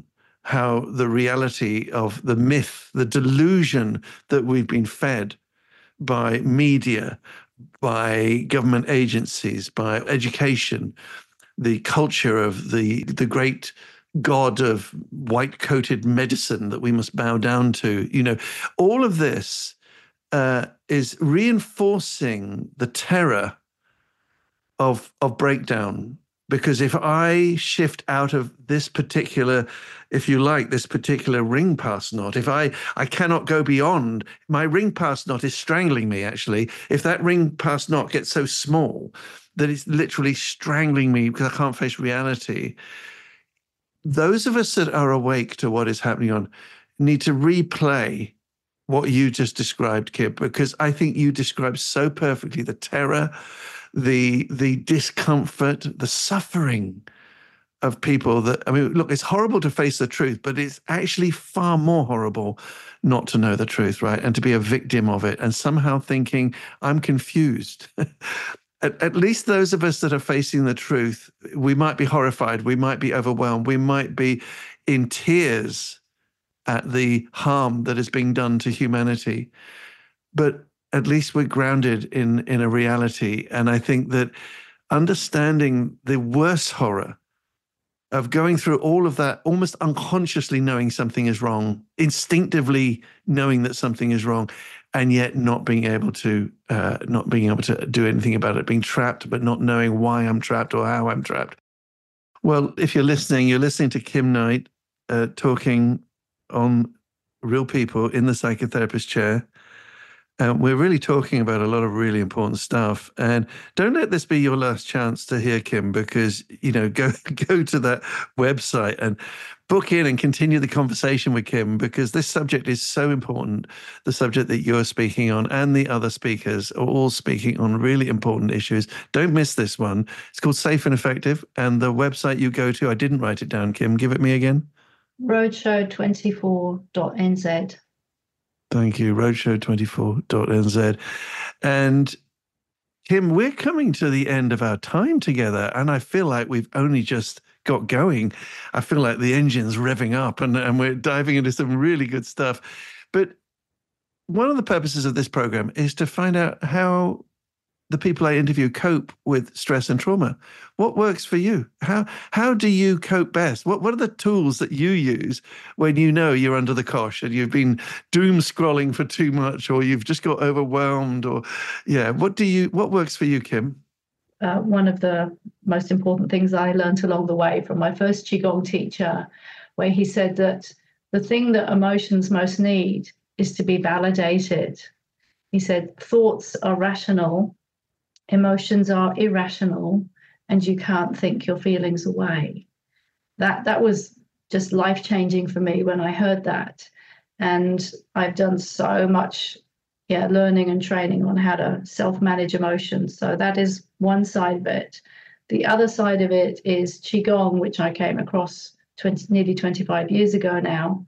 [SPEAKER 2] how the reality of the myth, the delusion that we've been fed by media, by government agencies, by education, the culture of the, the great god of white-coated medicine that we must bow down to, you know, all of this uh, is reinforcing the terror of of breakdown. Because if I shift out of this particular, if you like, this particular ring pass knot, if I, I cannot go beyond, my ring pass knot is strangling me, actually. If that ring pass knot gets so small that it's literally strangling me because I can't face reality, those of us that are awake to what is happening on need to replay what you just described, Kim, because I think you described so perfectly the terror, the the discomfort, the suffering of people that, I mean, look, it's horrible to face the truth, but it's actually far more horrible not to know the truth, right? And to be a victim of it and somehow thinking, I'm confused. At, at least those of us that are facing the truth, we might be horrified, we might be overwhelmed, we might be in tears at the harm that is being done to humanity. But at least we're grounded in, in a reality. And I think that understanding the worst horror of going through all of that, almost unconsciously knowing something is wrong, instinctively knowing that something is wrong, and yet not being able to, uh, not being able to do anything about it, being trapped, but not knowing why I'm trapped or how I'm trapped. Well, if you're listening, you're listening to Kim Knight uh, talking on Real People in the Psychotherapist Chair. Um, we're really talking about a lot of really important stuff. And don't let this be your last chance to hear Kim, because, you know, go go to that website and book in and continue the conversation with Kim, because this subject is so important. The subject that you're speaking on and the other speakers are all speaking on really important issues. Don't miss this one. It's called Safe and Effective. And the website you go to, I didn't write it down, Kim. Give it me again.
[SPEAKER 3] roadshow twenty-four dot n z.
[SPEAKER 2] Thank you, roadshow twenty-four dot n z. And Kim, we're coming to the end of our time together, and I feel like we've only just got going. I feel like the engine's revving up and, and we're diving into some really good stuff. But one of the purposes of this program is to find out how the people I interview cope with stress and trauma. What works for you? How how do you cope best? What what are the tools that you use when you know you're under the cosh and you've been doom scrolling for too much, or you've just got overwhelmed, or yeah, what do you what works for you, Kim?
[SPEAKER 3] Uh, one of the most important things I learned along the way from my first Qigong teacher, where he said that the thing that emotions most need is to be validated. He said, thoughts are rational, emotions are irrational, and you can't think your feelings away. That that was just life-changing for me when I heard that. And I've done so much yeah, learning and training on how to self-manage emotions. So that is one side of it. The other side of it is Qigong, which I came across twenty, nearly twenty-five years ago now,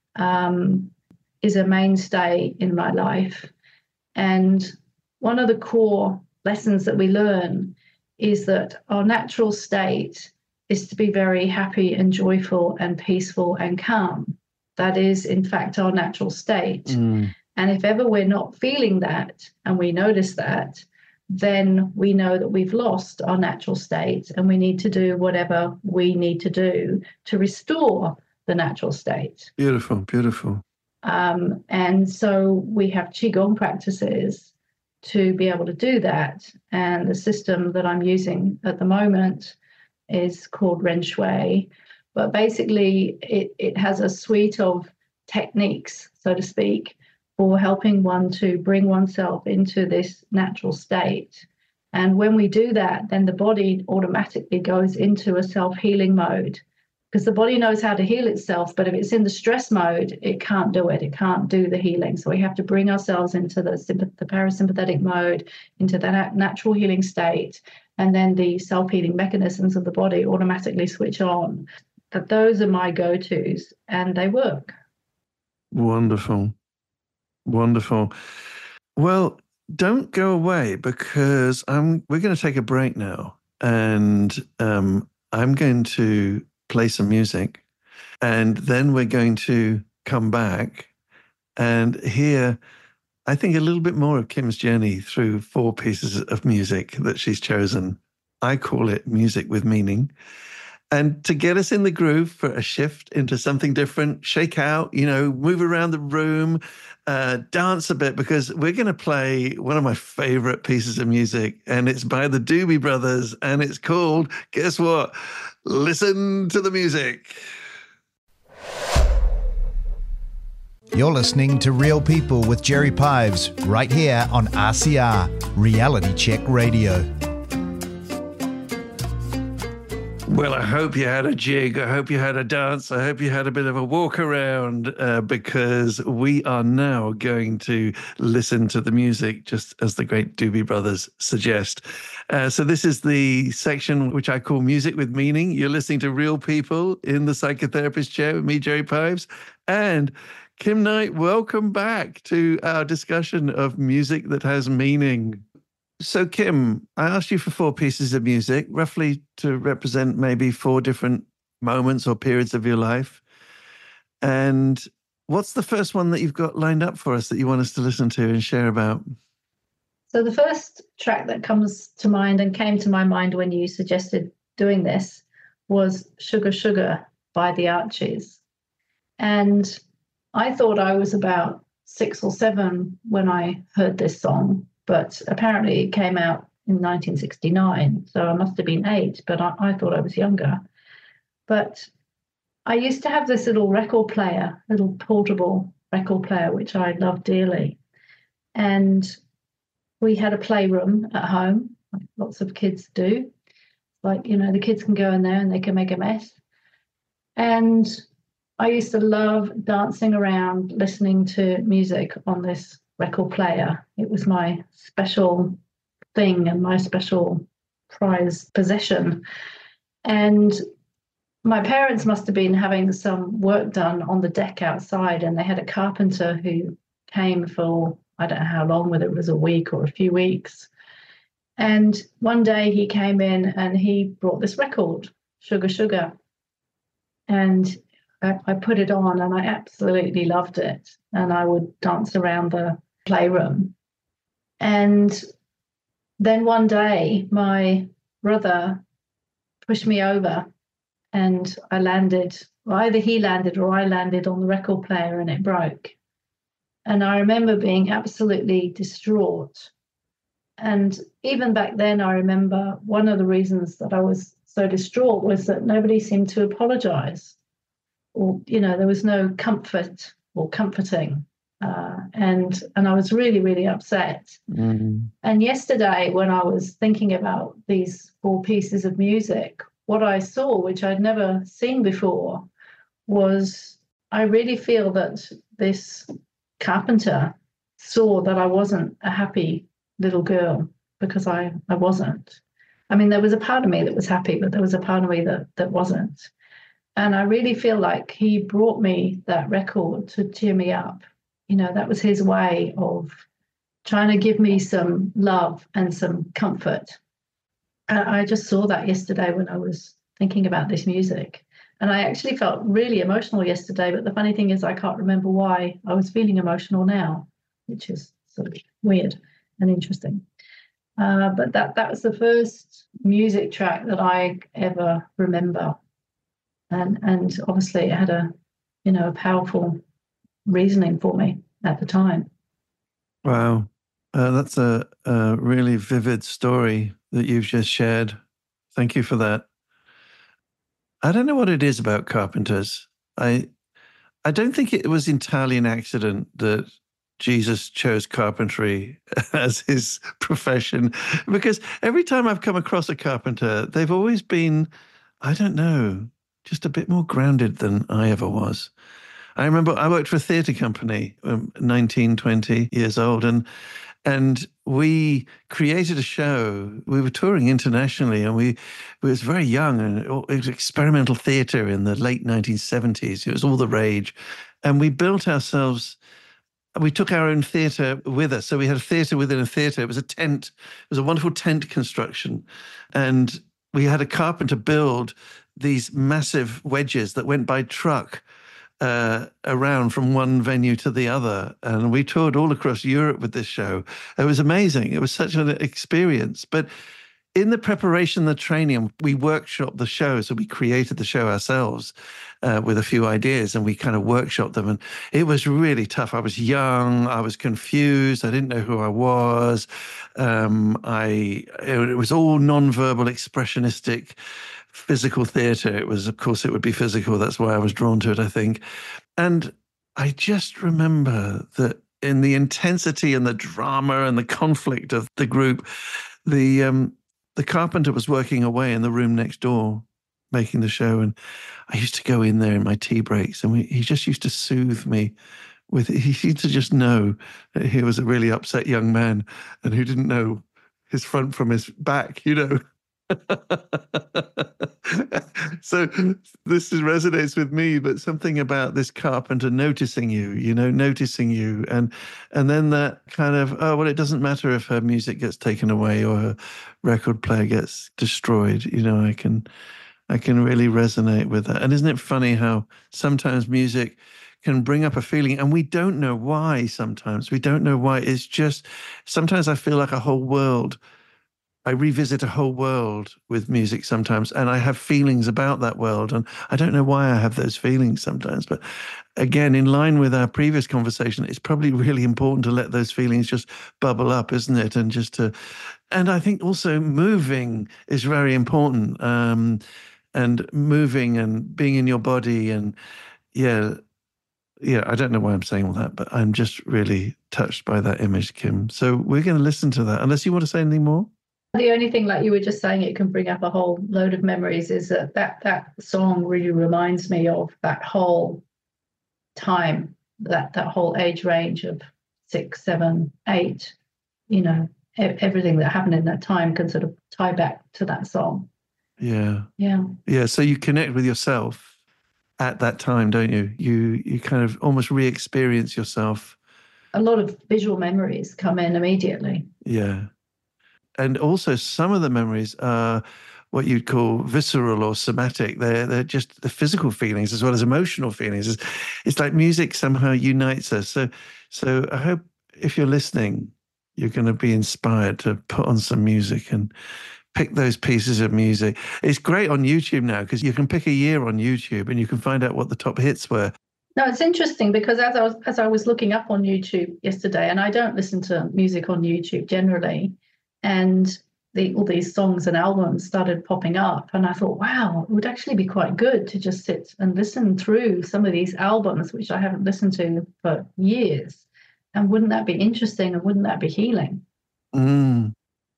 [SPEAKER 3] um, is a mainstay in my life. And one of the core lessons that we learn is that our natural state is to be very happy and joyful and peaceful and calm. That is, in fact, our natural state. Mm. And if ever we're not feeling that and we notice that, then we know that we've lost our natural state and we need to do whatever we need to do to restore the natural state.
[SPEAKER 2] Beautiful, beautiful.
[SPEAKER 3] Um, and so we have Qigong practices to be able to do that. And the system that I'm using at the moment is called Ren Shui. But basically, it, it has a suite of techniques, so to speak, for helping one to bring oneself into this natural state. And when we do that, then the body automatically goes into a self-healing mode, because the body knows how to heal itself, but if it's in the stress mode, it can't do it. It can't do the healing. So we have to bring ourselves into the, the parasympathetic mode, into that natural healing state, and then the self-healing mechanisms of the body automatically switch on. But those are my go-tos, and they work.
[SPEAKER 2] Wonderful. Wonderful. Well, don't go away, because I'm, we're going to take a break now, and um, I'm going to play some music. And then we're going to come back and hear, I think, a little bit more of Kim's journey through four pieces of music that she's chosen. I call it music with meaning. And to get us in the groove for a shift into something different, shake out, you know, move around the room, uh, dance a bit, because we're going to play one of my favorite pieces of music, and it's by the Doobie Brothers, and it's called, guess what? Listen to the music.
[SPEAKER 1] You're listening to Real People with Jerry Pives right here on R C R, Reality Check Radio.
[SPEAKER 2] Well, I hope you had a jig. I hope you had a dance. I hope you had a bit of a walk around uh, because we are now going to listen to the music just as the great Doobie Brothers suggest. Uh, so this is the section which I call Music with Meaning. You're listening to Real People in the Psychotherapist Chair with me, Jerry Pives, and Kim Knight. Welcome back to our discussion of music that has meaning. So, Kim, I asked you for four pieces of music, roughly to represent maybe four different moments or periods of your life. And what's the first one that you've got lined up for us that you want us to listen to and share about?
[SPEAKER 3] So the first track that comes to mind and came to my mind when you suggested doing this was Sugar Sugar by the Archies. And I thought I was about six or seven when I heard this song. But apparently it came out in nineteen sixty-nine, so I must have been eight, but I, I thought I was younger. But I used to have this little record player, little portable record player, which I loved dearly. And we had a playroom at home, like lots of kids do. Like, you know, the kids can go in there and they can make a mess. And I used to love dancing around, listening to music on this record player. It was my special thing and my special prized possession. And my parents must have been having some work done on the deck outside, and they had a carpenter who came for, I don't know how long, whether it was a week or a few weeks. And one day he came in and he brought this record, Sugar Sugar. And I, I put it on and I absolutely loved it. And I would dance around the playroom. And then one day my brother pushed me over and I landed, well, either he landed or I landed on the record player and it broke. And I remember being absolutely distraught. And even back then, I remember one of the reasons that I was so distraught was that nobody seemed to apologize, or, you know, there was no comfort or comforting. Uh, and and I was really, really upset. Mm-hmm. And yesterday, when I was thinking about these four pieces of music, what I saw, which I'd never seen before, was I really feel that this carpenter saw that I wasn't a happy little girl, because I, I wasn't. I mean, there was a part of me that was happy, but there was a part of me that, that wasn't. And I really feel like he brought me that record to cheer me up. You know, that was his way of trying to give me some love and some comfort. And I just saw that yesterday when I was thinking about this music. And I actually felt really emotional yesterday, but the funny thing is I can't remember why I was feeling emotional now, which is sort of weird and interesting. Uh, but that, that was the first music track that I ever remember. And and obviously it had a, you know, a powerful reasoning for me at the time.
[SPEAKER 2] Wow. Uh, that's a, a really vivid story that you've just shared. Thank you for that. I don't know what it is about carpenters. I I don't think it was entirely an accident that Jesus chose carpentry as his profession, because every time I've come across a carpenter, they've always been, I don't know, just a bit more grounded than I ever was. I remember I worked for a theatre company, um, nineteen, twenty years old, and and we created a show. We were touring internationally, and we, we was very young, and it was experimental theatre in the late nineteen seventies. It was all the rage. And we built ourselves, we took our own theatre with us. So we had a theatre within a theatre. It was a tent. It was a wonderful tent construction. And we had a carpenter build these massive wedges that went by truck uh, around from one venue to the other. And we toured all across Europe with this show. It was amazing. It was such an experience. But in the preparation, the training, we workshopped the show. So we created the show ourselves uh, with a few ideas, and we kind of workshopped them. And it was really tough. I was young. I was confused. I didn't know who I was. Um, I it was all nonverbal, expressionistic, physical theater. It was, of course, it would be physical. That's why I was drawn to it, I think. And I just remember that in the intensity and the drama and the conflict of the group, the um, the carpenter was working away in the room next door, making the show. And I used to go in there in my tea breaks, and we, he just used to soothe me with, he seemed to just know that he was a really upset young man and who didn't know his front from his back, you know. So this is, resonates with me, but something about this carpenter noticing you, you know, noticing you. And and then that kind of, oh, well, it doesn't matter if her music gets taken away or her record player gets destroyed. You know, I can, I can really resonate with that. And isn't it funny how sometimes music can bring up a feeling and we don't know why sometimes. We don't know why. It's just, sometimes I feel like a whole world, I revisit a whole world with music sometimes, and I have feelings about that world, and I don't know why I have those feelings sometimes. But again, in line with our previous conversation, it's probably really important to let those feelings just bubble up, isn't it? And just to, and I think also moving is very important, um, and moving and being in your body, and yeah, yeah. I don't know why I'm saying all that, but I'm just really touched by that image, Kim. So we're going to listen to that. Unless you want to say anything more.
[SPEAKER 3] The only thing, like you were just saying, it can bring up a whole load of memories, is that that, that song really reminds me of that whole time, that, that whole age range of six, seven, eight, you know, e- everything that happened in that time can sort of tie back to that song.
[SPEAKER 2] Yeah.
[SPEAKER 3] Yeah.
[SPEAKER 2] Yeah. So you connect with yourself at that time, don't you? You, you kind of almost re-experience yourself.
[SPEAKER 3] A lot of visual memories come in immediately.
[SPEAKER 2] Yeah. And also some of the memories are what you'd call visceral or somatic. They're, they're just the physical feelings as well as emotional feelings. It's, it's like music somehow unites us. So, so I hope if you're listening, you're going to be inspired to put on some music and pick those pieces of music. It's great on YouTube now because you can pick a year on YouTube and you can find out what the top hits were.
[SPEAKER 3] No, it's interesting because as I was, as I was looking up on YouTube yesterday, and I don't listen to music on YouTube generally, and the, all these songs and albums started popping up, and I thought, wow, it would actually be quite good to just sit and listen through some of these albums, which I haven't listened to for years. And wouldn't that be interesting, and wouldn't that be healing?
[SPEAKER 2] Mm.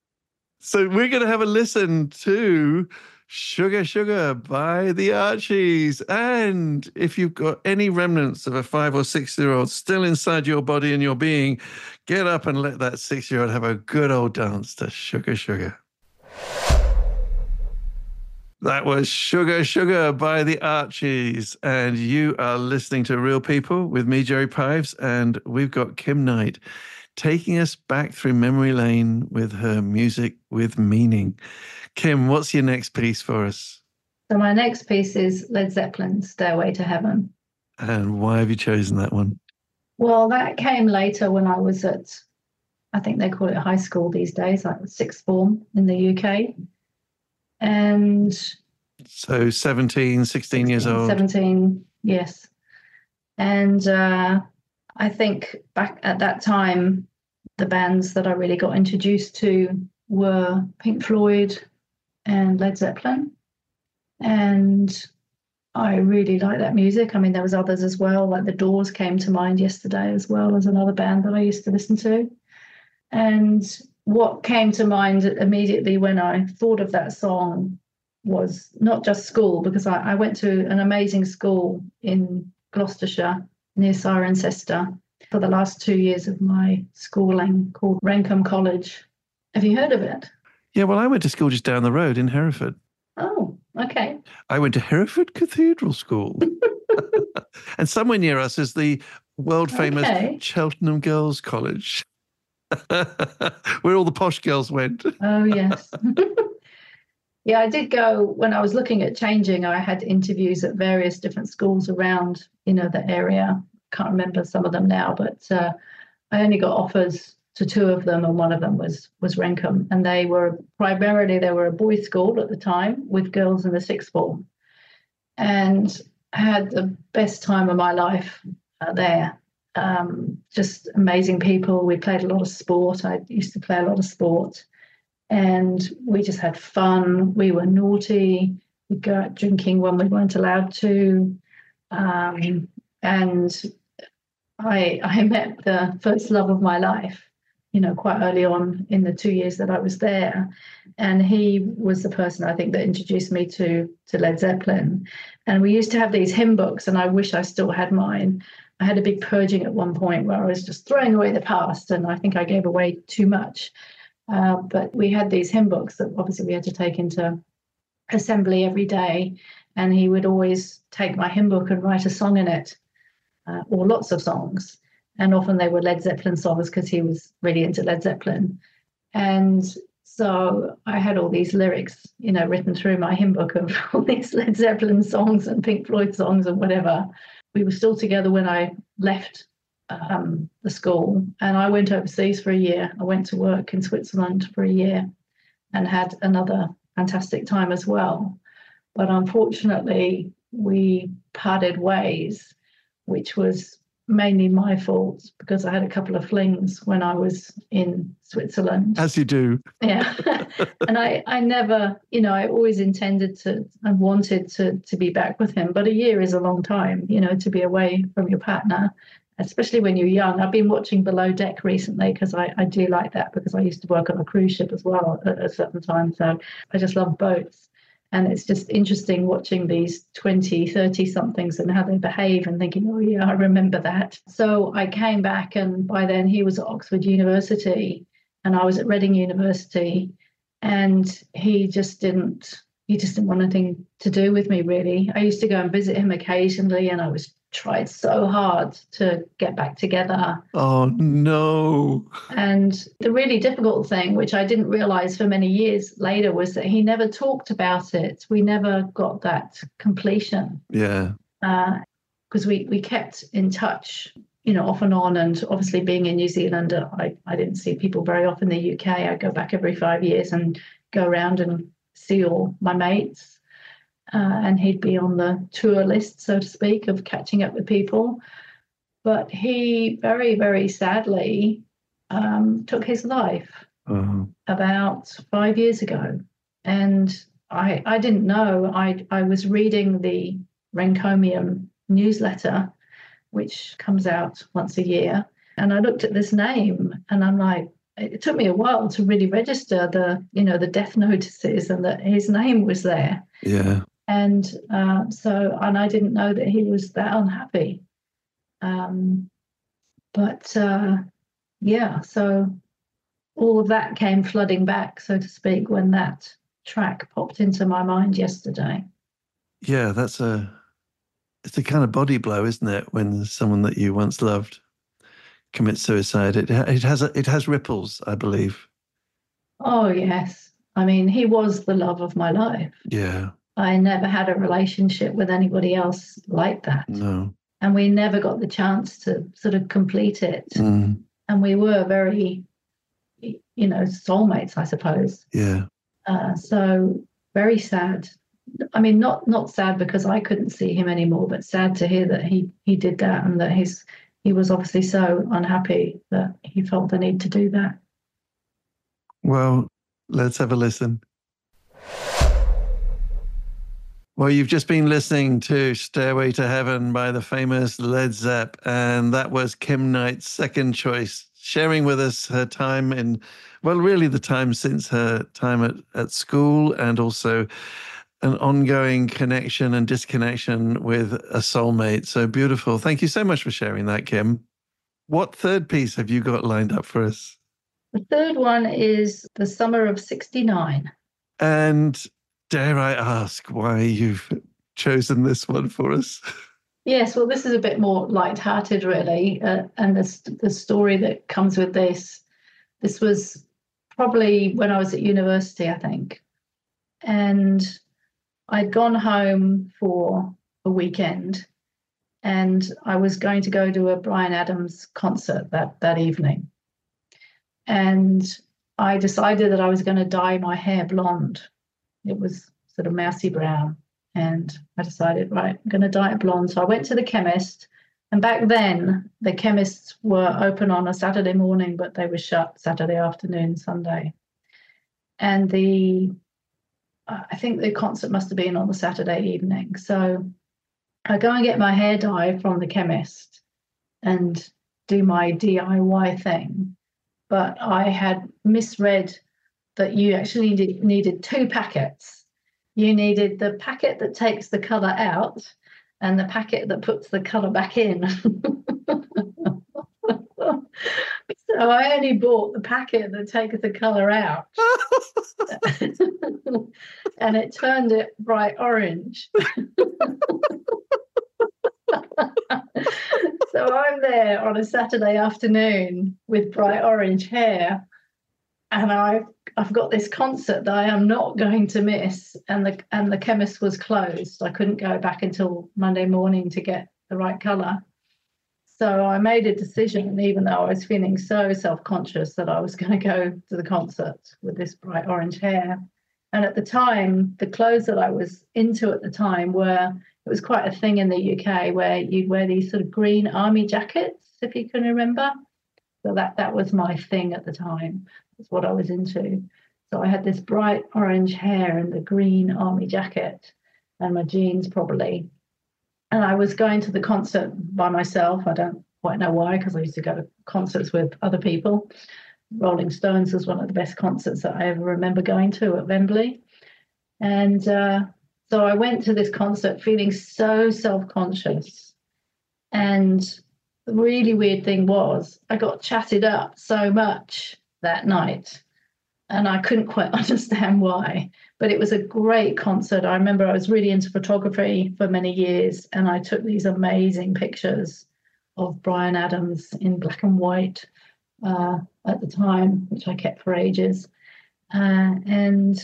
[SPEAKER 2] So we're going to have a listen to Sugar Sugar by the Archies. And if you've got any remnants of a five or six-year-old still inside your body and your being, get up and let that six-year-old have a good old dance to Sugar Sugar. That was Sugar Sugar by the Archies. And you are listening to Real People with me, Jerry Pives, and we've got Kim Knight taking us back through memory lane with her music with meaning. Kim, what's your next piece for us?
[SPEAKER 3] So my next piece is Led Zeppelin's Stairway to Heaven.
[SPEAKER 2] And why have you chosen that one?
[SPEAKER 3] Well, that came later when I was at, I think they call it high school these days, like sixth form in the U K. And
[SPEAKER 2] so seventeen, sixteen years old.
[SPEAKER 3] seventeen, yes. And uh, I think back at that time, the bands that I really got introduced to were Pink Floyd and Led Zeppelin. And I really like that music. I mean, there was others as well, like The Doors came to mind yesterday as well as another band that I used to listen to. And what came to mind immediately when I thought of that song was not just school, because I, I went to an amazing school in Gloucestershire near Cirencester for the last two years of my schooling, called Rentham College. Have you heard of it?
[SPEAKER 2] Yeah, well, I went to school just down the road in Hereford.
[SPEAKER 3] Oh, okay.
[SPEAKER 2] I went to Hereford Cathedral School. And somewhere near us is the world-famous
[SPEAKER 3] Okay.
[SPEAKER 2] Cheltenham Girls' College, where all the posh girls went.
[SPEAKER 3] Oh, yes. Yeah, I did go when I was looking at changing. I had interviews at various different schools around, you know, the area. Can't remember some of them now, but uh, I only got offers to two of them, and one of them was was Renkham, and they were primarily they were a boys' school at the time with girls in the sixth form, and I had the best time of my life uh, there. Um, just amazing people. We played a lot of sport. I used to play a lot of sport, and we just had fun. We were naughty. We'd go out drinking when we weren't allowed to, um, and I I met the first love of my life, you know, quite early on in the two years that I was there. And he was the person I think that introduced me to, to Led Zeppelin. And we used to have these hymn books, and I wish I still had mine. I had a big purging at one point where I was just throwing away the past, and I think I gave away too much. Uh, but we had these hymn books that obviously we had to take into assembly every day. And he would always take my hymn book and write a song in it, uh, or lots of songs. And often they were Led Zeppelin songs because he was really into Led Zeppelin. And so I had all these lyrics, you know, written through my hymn book of all these Led Zeppelin songs and Pink Floyd songs and whatever. We were still together when I left um, the school, and I went overseas for a year. I went to work in Switzerland for a year and had another fantastic time as well. But unfortunately, we parted ways, which was mainly my fault because I had a couple of flings when I was in Switzerland.
[SPEAKER 2] As you do.
[SPEAKER 3] Yeah. And I, I never, you know, I always intended to and wanted to to be back with him. But a year is a long time, you know, to be away from your partner, especially when you're young. I've been watching Below Deck recently because I, I do like that, because I used to work on a cruise ship as well at a certain time. So I just love boats. And it's just interesting watching these twenty, thirty somethings and how they behave and thinking, oh, yeah, I remember that. So I came back, and by then he was at Oxford University and I was at Reading University, and he just didn't, he just didn't want anything to do with me, really. I used to go and visit him occasionally, and I was tried so hard to get back together.
[SPEAKER 2] Oh, no.
[SPEAKER 3] And the really difficult thing, which I didn't realize for many years later, was that he never talked about it. We never got that completion.
[SPEAKER 2] Yeah.
[SPEAKER 3] Because uh, we, we kept in touch, you know, off and on. And obviously being in New Zealand, I, I didn't see people very often in the U K. I go back every five years and go around and see all my mates. Uh, and he'd be on the tour list, so to speak, of catching up with people. But he very, very sadly um, took his life uh-huh. about five years ago. And I I didn't know. I, I was reading the Renkomium newsletter, which comes out once a year. And I looked at this name, and I'm like, it took me a while to really register the, you know, the death notices, and that his name was there.
[SPEAKER 2] Yeah.
[SPEAKER 3] And uh, so, and I didn't know that he was that unhappy. Um, but uh, yeah, so all of that came flooding back, so to speak, when that track popped into my mind yesterday.
[SPEAKER 2] Yeah, that's a, it's a kind of body blow, isn't it? When someone that you once loved commits suicide, it it has a, it has ripples, I believe.
[SPEAKER 3] Oh yes, I mean, he was the love of my life.
[SPEAKER 2] Yeah.
[SPEAKER 3] I never had a relationship with anybody else like that.
[SPEAKER 2] No.
[SPEAKER 3] And we never got the chance to sort of complete it.
[SPEAKER 2] Mm.
[SPEAKER 3] And we were very, you know, soulmates, I suppose.
[SPEAKER 2] Yeah.
[SPEAKER 3] Uh, so very sad. I mean, not not sad because I couldn't see him anymore, but sad to hear that he he did that, and that his he was obviously so unhappy that he felt the need to do that.
[SPEAKER 2] Well, let's have a listen. Well, you've just been listening to Stairway to Heaven by the famous Led Zepp, and that was Kim Knight's second choice, sharing with us her time in, well, really the time since her time at, at school, and also an ongoing connection and disconnection with a soulmate. So beautiful. Thank you so much for sharing that, Kim. What third piece have you got lined up for us?
[SPEAKER 3] The third one is The Summer of sixty-nine.
[SPEAKER 2] And dare I ask why you've chosen this one for us?
[SPEAKER 3] Yes, well, this is a bit more lighthearted, really. Uh, and the, the story that comes with this, this was probably when I was at university, I think. And I'd gone home for a weekend, and I was going to go to a Bryan Adams concert that, that evening. And I decided that I was going to dye my hair blonde. It was sort of mousy brown. And I decided, right, I'm going to dye it blonde. So I went to the chemist. And back then, the chemists were open on a Saturday morning, but they were shut Saturday afternoon, Sunday. And the, I think the concert must have been on the Saturday evening. So I go and get my hair dye from the chemist and do my D I Y thing. But I had misread that you actually needed, needed two packets. You needed the packet that takes the colour out and the packet that puts the colour back in. So I only bought the packet that takes the colour out. And it turned it bright orange. So I'm there on a Saturday afternoon with bright orange hair, and I've I've got this concert that I am not going to miss, and the and the chemist was closed. I couldn't go back until Monday morning to get the right colour. So I made a decision, even though I was feeling so self-conscious, that I was going to go to the concert with this bright orange hair. And at the time, the clothes that I was into at the time were, it was quite a thing in the U K where you'd wear these sort of green army jackets, if you can remember. So that, that was my thing at the time. That's what I was into. So I had this bright orange hair and the green army jacket and my jeans probably. And I was going to the concert by myself. I don't quite know why, because I used to go to concerts with other people. Rolling Stones was one of the best concerts that I ever remember going to at Wembley. And uh, so I went to this concert feeling so self-conscious. And the really weird thing was I got chatted up so much that night, and I couldn't quite understand why. But it was a great concert. I remember I was really into photography for many years, and I took these amazing pictures of Bryan Adams in black and white uh, at the time, which I kept for ages. Uh, and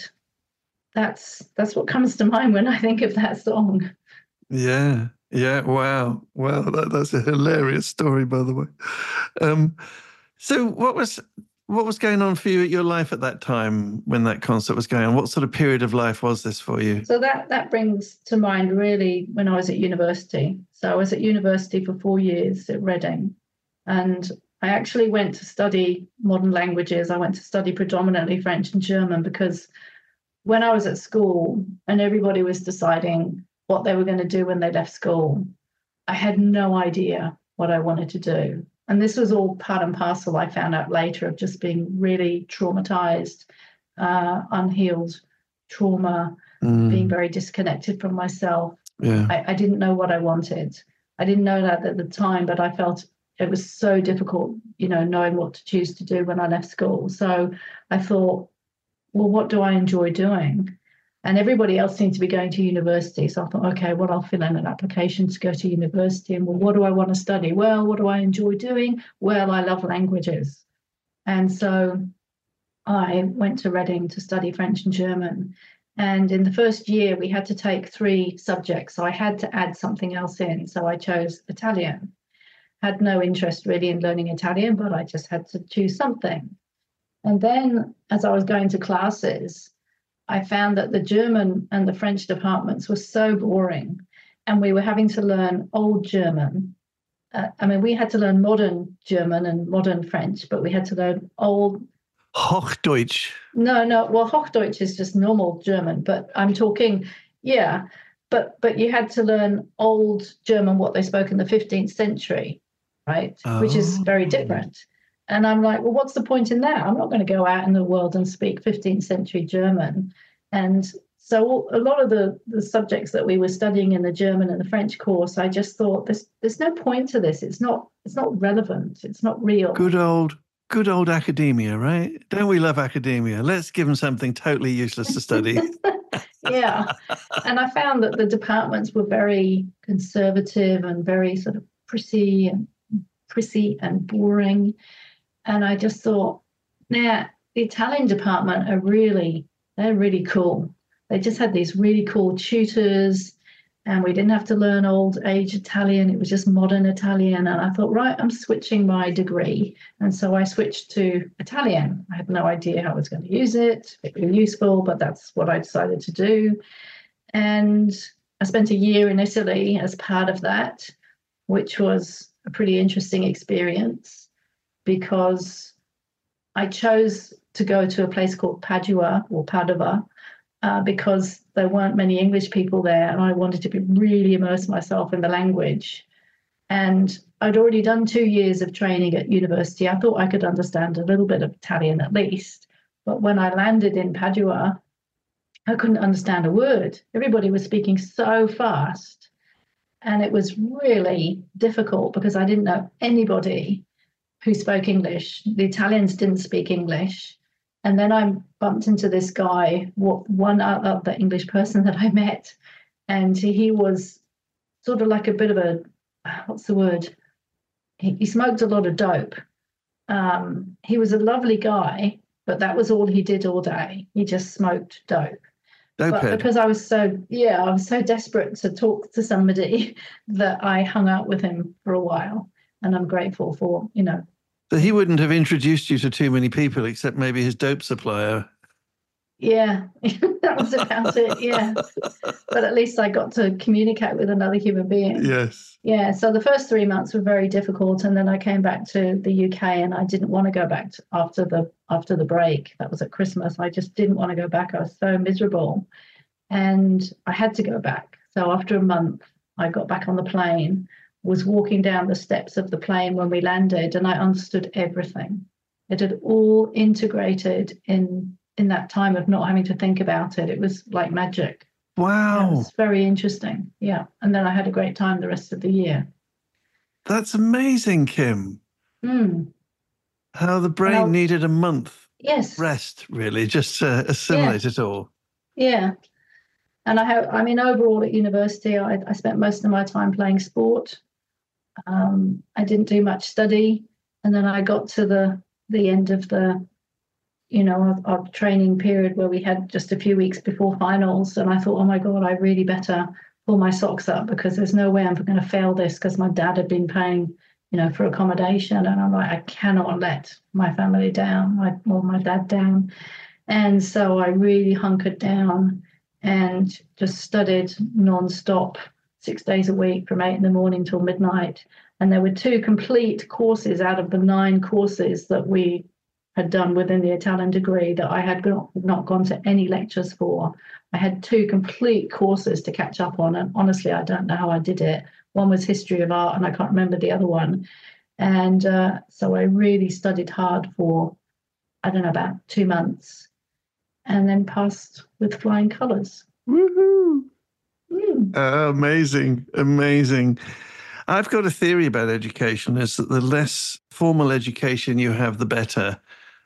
[SPEAKER 3] that's that's what comes to mind when I think of that song.
[SPEAKER 2] Yeah, yeah, wow, wow, that, that's a hilarious story, by the way. Um, so, what was what was going on for you at your life at that time when that concert was going on? What sort of period of life was this for you?
[SPEAKER 3] So that that brings to mind really when I was at university. So I was at university for four years at Reading, and I actually went to study modern languages. I went to study predominantly French and German because when I was at school and everybody was deciding what they were going to do when they left school, I had no idea what I wanted to do. And this was all part and parcel, I found out later, of just being really traumatized, uh, unhealed trauma, mm. being very disconnected from myself.
[SPEAKER 2] Yeah.
[SPEAKER 3] I, I didn't know what I wanted. I didn't know that at the time, but I felt it was so difficult, you know, knowing what to choose to do when I left school. So I thought, well, what do I enjoy doing? And everybody else seemed to be going to university. So I thought, okay, well, I'll fill in an application to go to university. And well, what do I want to study? Well, what do I enjoy doing? Well, I love languages. And so I went to Reading to study French and German. And in the first year, we had to take three subjects. So I had to add something else in. So I chose Italian. Had no interest really in learning Italian, but I just had to choose something. And then as I was going to classes, I found that the German and the French departments were so boring, and we were having to learn old German. Uh, I mean, we had to learn modern German and modern French, but we had to learn old...
[SPEAKER 2] Hochdeutsch.
[SPEAKER 3] No, no. Well, Hochdeutsch is just normal German, but I'm talking, yeah. But but you had to learn old German, what they spoke in the fifteenth century, right? Oh. Which is very different. And I'm like, well, what's the point in that? I'm not going to go out in the world and speak fifteenth century German. And so a lot of the, the subjects that we were studying in the German and the French course, I just thought there's there's no point to this. It's not it's not relevant. It's not real.
[SPEAKER 2] Good old good old academia, right? Don't we love academia? Let's give them something totally useless to study.
[SPEAKER 3] Yeah. And I found that the departments were very conservative and very sort of prissy and prissy and boring. And I just thought, nah, the Italian department are really, they're really cool. they just had these really cool tutors, and we didn't have to learn old age Italian. It was just modern Italian. And I thought, right, I'm switching my degree. And so I switched to Italian. I had no idea how I was going to use it. It would be useful, but that's what I decided to do. And I spent a year in Italy as part of that, which was a pretty interesting experience because I chose to go to a place called Padua or Padova uh, because there weren't many English people there, and I wanted to be really immerse myself in the language. And I'd already done two years of training at university. I thought I could understand a little bit of Italian at least. But when I landed in Padua, I couldn't understand a word. Everybody was speaking so fast. And it was really difficult because I didn't know anybody who spoke English. The Italians didn't speak English. And then I bumped into this guy, one other English person that I met, and he was sort of like a bit of a, what's the word? He, he smoked a lot of dope. Um, he was a lovely guy, but that was all he did all day. He just smoked dope. But because I was so, yeah, I was so desperate to talk to somebody that I hung out with him for a while. And I'm grateful for, you know.
[SPEAKER 2] So he wouldn't have introduced you to too many people except maybe his dope supplier.
[SPEAKER 3] Yeah, that was about it, yeah. But at least I got to communicate with another human being.
[SPEAKER 2] Yes.
[SPEAKER 3] Yeah, so the first three months were very difficult. And then I came back to the U K and I didn't want to go back to, after the after the break. That was at Christmas. I just didn't want to go back. I was so miserable. And I had to go back. So after a month, I got back on the plane, was walking down the steps of the plane when we landed, and I understood everything. It had all integrated in in that time of not having to think about it. It was like magic.
[SPEAKER 2] Wow.
[SPEAKER 3] It was very interesting. Yeah. And then I had a great time the rest of the year.
[SPEAKER 2] That's amazing, Kim.
[SPEAKER 3] Mm.
[SPEAKER 2] How the brain needed a month
[SPEAKER 3] yes.
[SPEAKER 2] rest, really, just to assimilate
[SPEAKER 3] yeah.
[SPEAKER 2] it all.
[SPEAKER 3] Yeah. And I have, I mean, overall at university, I, I spent most of my time playing sport. Um, I didn't do much study. And then I got to the the end of the, you know, our, our training period where we had just a few weeks before finals. And I thought, oh my God, I really better pull my socks up because there's no way I'm going to fail this because my dad had been paying, you know, for accommodation. And I'm like, I cannot let my family down, my, or my dad down. And so I really hunkered down and just studied nonstop, six days a week from eight in the morning till midnight. And there were two complete courses out of the nine courses that we had done within the Italian degree that I had not, not gone to any lectures for. I had two complete courses to catch up on. And honestly, I don't know how I did it. One was history of art, and I can't remember the other one. And uh, so I really studied hard for, I don't know, about two months and then passed with flying colours.
[SPEAKER 2] Woohoo!
[SPEAKER 3] Mm.
[SPEAKER 2] Uh, amazing, amazing. I've got a theory about education is that the less formal education you have, the better.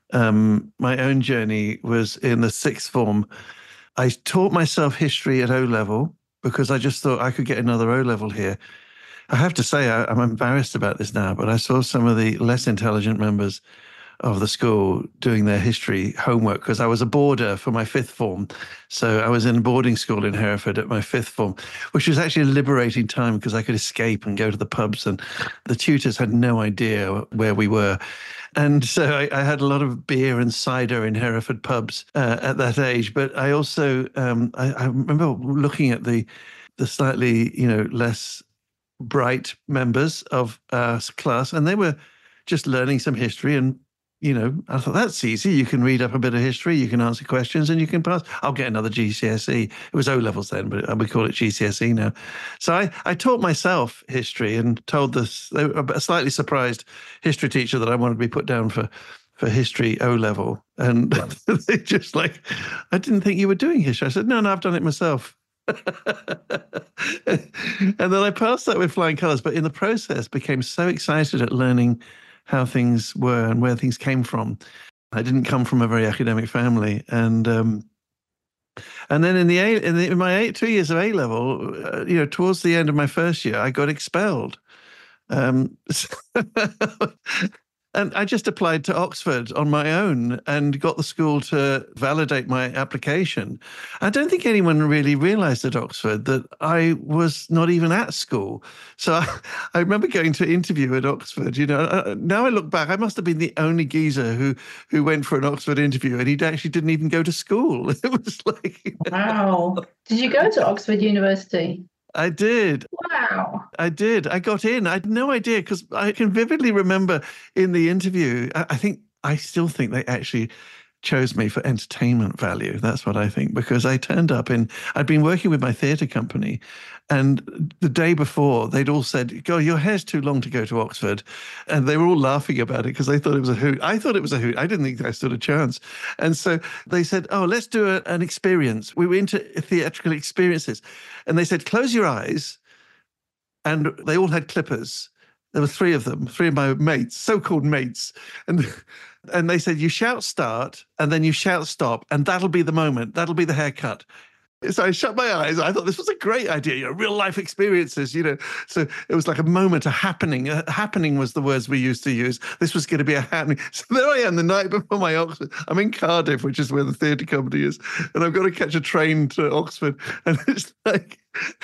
[SPEAKER 2] Um, my own journey was in the sixth form. I taught myself history at O level because I just thought I could get another O level here. I have to say, I, I'm embarrassed about this now, but I saw some of the less intelligent members of the school doing their history homework because I was a boarder for my fifth form. So I was in boarding school in Hereford at my fifth form, which was actually a liberating time because I could escape and go to the pubs, and the tutors had no idea where we were. And so I, I had a lot of beer and cider in Hereford pubs uh, at that age. But I also, um, I, I remember looking at the the slightly, you know, less bright members of our class, and they were just learning some history. And you know, I thought, that's easy. You can read up a bit of history, you can answer questions, and you can pass. I'll get another G C S E. It was O levels then, but we call it G C S E now. So I, I taught myself history and told this a slightly surprised history teacher that I wanted to be put down for, for history O level. And they just like, I didn't think you were doing history. I said, no, no, I've done it myself. And then I passed that with flying colours, but in the process became so excited at learning how things were and where things came from. I didn't come from a very academic family, and um, and then in the A, in, the, in my eight, two years of A level, uh, you know, towards the end of my first year, I got expelled. Um, And I just applied to Oxford on my own and got the school to validate my application. I don't think anyone really realized at Oxford that I was not even at school. So I, I remember going to interview at Oxford. You know, now I look back, I must have been the only geezer who who went for an Oxford interview, and he actually didn't even go to school. It was like,
[SPEAKER 3] wow. Did you go to Oxford University?
[SPEAKER 2] I did.
[SPEAKER 3] Wow.
[SPEAKER 2] I did. I got in. I had no idea, because I can vividly remember in the interview, I, I think, I still think they actually chose me for entertainment value. That's what I think, because I turned up in, I'd been working with my theatre company, and the day before they'd all said, "God, your hair's too long to go to Oxford." And they were all laughing about it because they thought it was a hoot. I thought it was a hoot. I didn't think I stood a chance. And so they said, "Oh, let's do a, an experience." We were into theatrical experiences. And they said, "Close your eyes." And they all had clippers. There were three of them, three of my mates, so-called mates. And and they said, "You shout start, and then you shout stop, and that'll be the moment. That'll be the haircut." So I shut my eyes. I thought this was a great idea, you know, real life experiences, you know. So it was like a moment, a happening. A happening was the words we used to use. This was going to be a happening. So there I am the night before my Oxford. I'm in Cardiff, which is where the theatre company is. And I've got to catch a train to Oxford. And it's like,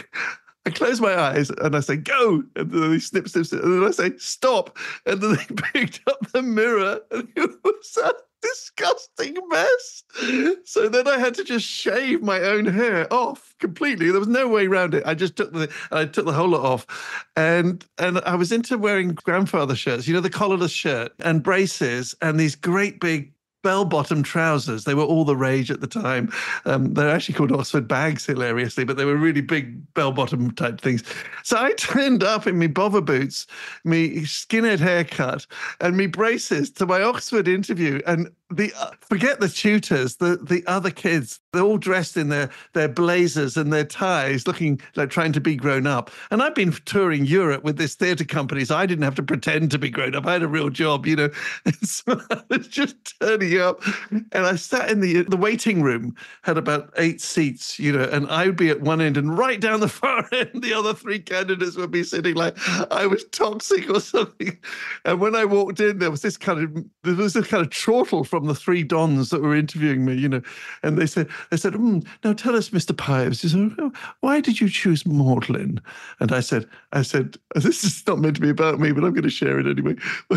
[SPEAKER 2] I close my eyes and I say, "Go." And then they snip, snip, snip. And then I say, "Stop." And then they picked up the mirror, and it was a disgusting mess. So then I had to just shave my own hair off completely. There was no way around it. I just took the I took the whole lot off. And and I was into wearing grandfather shirts, you know, the collarless shirt and braces and these great big bell-bottom trousers. They were all the rage at the time. Um, they're actually called Oxford bags, hilariously, but they were really big bell-bottom type things. So I turned up in me bother boots, me skinhead haircut, and me braces to my Oxford interview. And the uh, forget the tutors, the the other kids, they're all dressed in their their blazers and their ties, looking like trying to be grown up. And I've been touring Europe with this theatre company, so I didn't have to pretend to be grown up. I had a real job, you know. And so I was just turning up, and I sat in the the waiting room, had about eight seats, you know, and I would be at one end, and right down the far end, the other three candidates would be sitting like I was toxic or something. And when I walked in, there was this kind of there was this kind of chortle from the three dons that were interviewing me, you know, and they said, they said, mm, "Now tell us, Mister Pives, you said, why did you choose Magdalen?" And I said, I said, "This is not meant to be about me, but I'm going to share it anyway."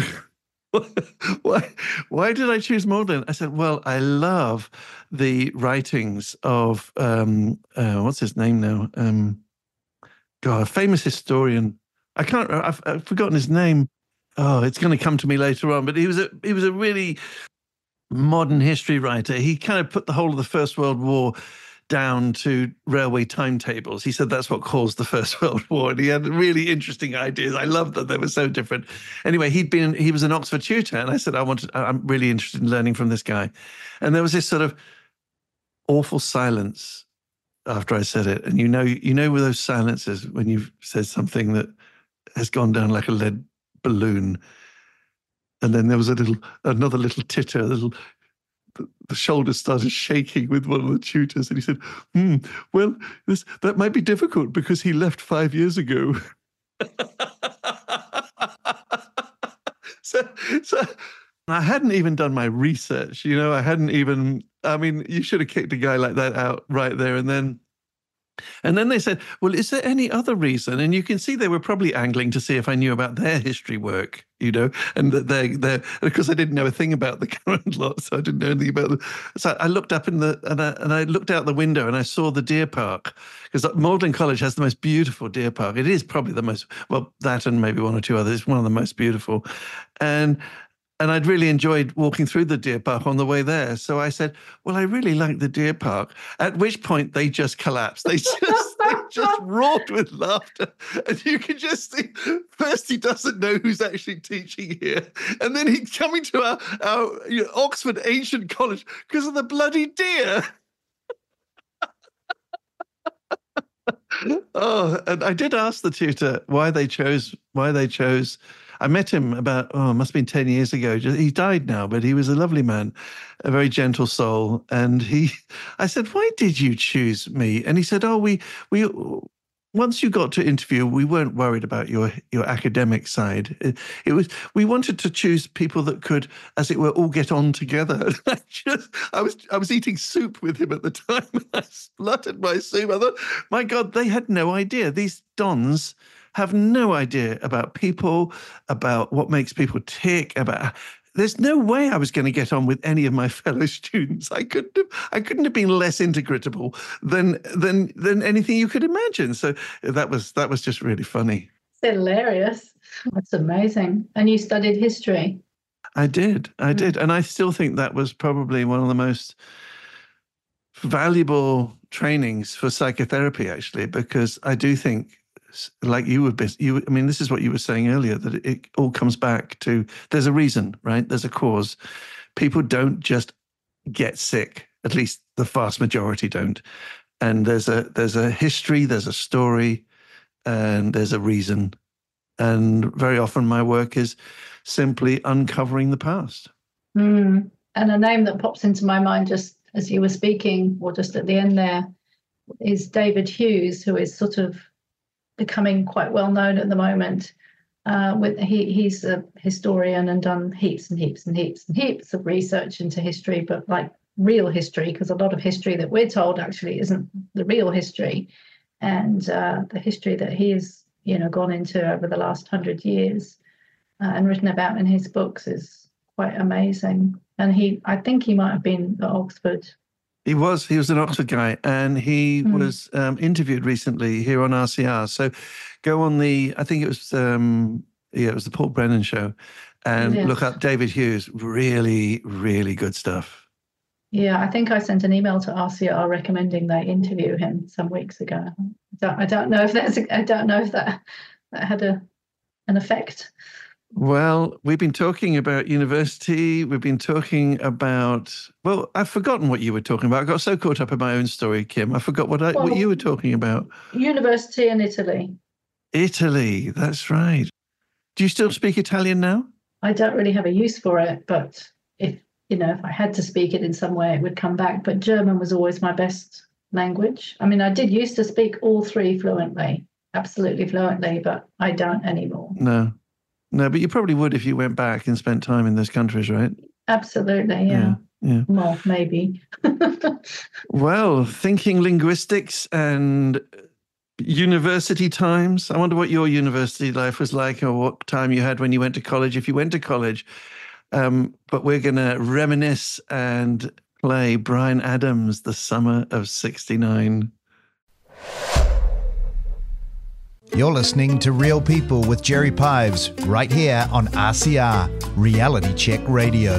[SPEAKER 2] why, why did I choose Magdalen? I said, "Well, I love the writings of, um, uh, what's his name now? Um, God, a famous historian. I can't, I've, I've forgotten his name. Oh, it's going to come to me later on. But he was a, he was a really modern history writer. He kind of put the whole of the First World War down to railway timetables. He said that's what caused the First World War. And he had really interesting ideas. I loved that they were so different. Anyway, he'd been, he was an Oxford tutor. And I said, I wanted, I'm really interested in learning from this guy. And there was this sort of awful silence after I said it. And you know, you know, with those silences, when you've said something that has gone down like a lead balloon. And then there was a little, another little titter, a little, the shoulders started shaking with one of the tutors. And he said, hmm, well, this, that might be difficult because he left five years ago. so, so I hadn't even done my research, you know, I hadn't even, I mean, you should have kicked a guy like that out right there and then. And then they said, well, is there any other reason? And you can see they were probably angling to see if I knew about their history work, you know, and that they, they're, because I didn't know a thing about the current lot, so I didn't know anything about them. So I looked up in the, and I, and I looked out the window and I saw the deer park, because Magdalen College has the most beautiful deer park. It is probably the most, well, that and maybe one or two others, one of the most beautiful. And And I'd really enjoyed walking through the deer park on the way there. So I said, well, I really like the deer park. At which point they just collapsed. They just they just roared with laughter. And you can just see, first he doesn't know who's actually teaching here. And then he's coming to our, our you know, Oxford Ancient College because of the bloody deer. Oh, and I did ask the tutor why they chose, why they chose I met him about, oh, it must have been ten years ago. He died now, but he was a lovely man, a very gentle soul. And he, I said, why did you choose me? And he said, oh, we, we, once you got to interview, we weren't worried about your your academic side. It, it was we wanted to choose people that could, as it were, all get on together. I just I was I was eating soup with him at the time, and I spluttered my soup. I thought, my God, they had no idea. These dons have no idea about people, about what makes people tick, about. There's no way I was going to get on with any of my fellow students. I couldn't have, I couldn't have been less integratable than than than anything you could imagine. So that was that was just really funny.
[SPEAKER 3] It's hilarious. That's amazing. And you studied history.
[SPEAKER 2] I did. I did. And I still think that was probably one of the most valuable trainings for psychotherapy, actually, because I do think, like you would be, you, I mean, this is what you were saying earlier, that it, it all comes back to, there's a reason, right? There's a cause. People don't just get sick, at least the vast majority don't. And there's a, there's a history, there's a story, and there's a reason. And very often my work is simply uncovering the past.
[SPEAKER 3] Mm. And a name that pops into my mind just as you were speaking, or just at the end there, is David Hughes, who is sort of becoming quite well known at the moment. Uh, with he he's a historian and done heaps and heaps and heaps and heaps of research into history, but like real history, because a lot of history that we're told actually isn't the real history. And uh, the history that he has, you know, gone into over the last hundred years uh, and written about in his books is quite amazing. And he, I think he might have been at Oxford.
[SPEAKER 2] He was. He was an Oxford guy, and he
[SPEAKER 3] Mm.
[SPEAKER 2] was um, interviewed recently here on R C R. So go on the, I think it was, um, yeah, it was the Paul Brennan show, and
[SPEAKER 3] Yes.
[SPEAKER 2] look up David Hughes. Really, really good stuff.
[SPEAKER 3] Yeah, I think I sent an email to R C R recommending they interview him some weeks ago. I don't, I don't know if that's, I don't know if that that had a an effect.
[SPEAKER 2] Well, we've been talking about university. We've been talking about, well, I've forgotten what you were talking about. I got so caught up in my own story, Kim. I forgot what I,
[SPEAKER 3] Well,
[SPEAKER 2] what you were talking about.
[SPEAKER 3] University in Italy.
[SPEAKER 2] Italy, that's right. Do you still speak Italian now?
[SPEAKER 3] I don't really have a use for it, but if you know, if I had to speak it in some way, it would come back. But German was always my best language. I mean, I did used to speak all three fluently, absolutely fluently, but I don't anymore.
[SPEAKER 2] No. No, but you probably would if you went back and spent time in those countries, right?
[SPEAKER 3] Absolutely, yeah.
[SPEAKER 2] Yeah. yeah.
[SPEAKER 3] Well, maybe.
[SPEAKER 2] Well, thinking linguistics and university times. I wonder what your university life was like, or what time you had when you went to college, if you went to college. Um, but we're going to reminisce and play Bryan Adams, The Summer of sixty-nine.
[SPEAKER 1] You're listening to Real People with Jerry Pives right here on R C R, Reality Check Radio.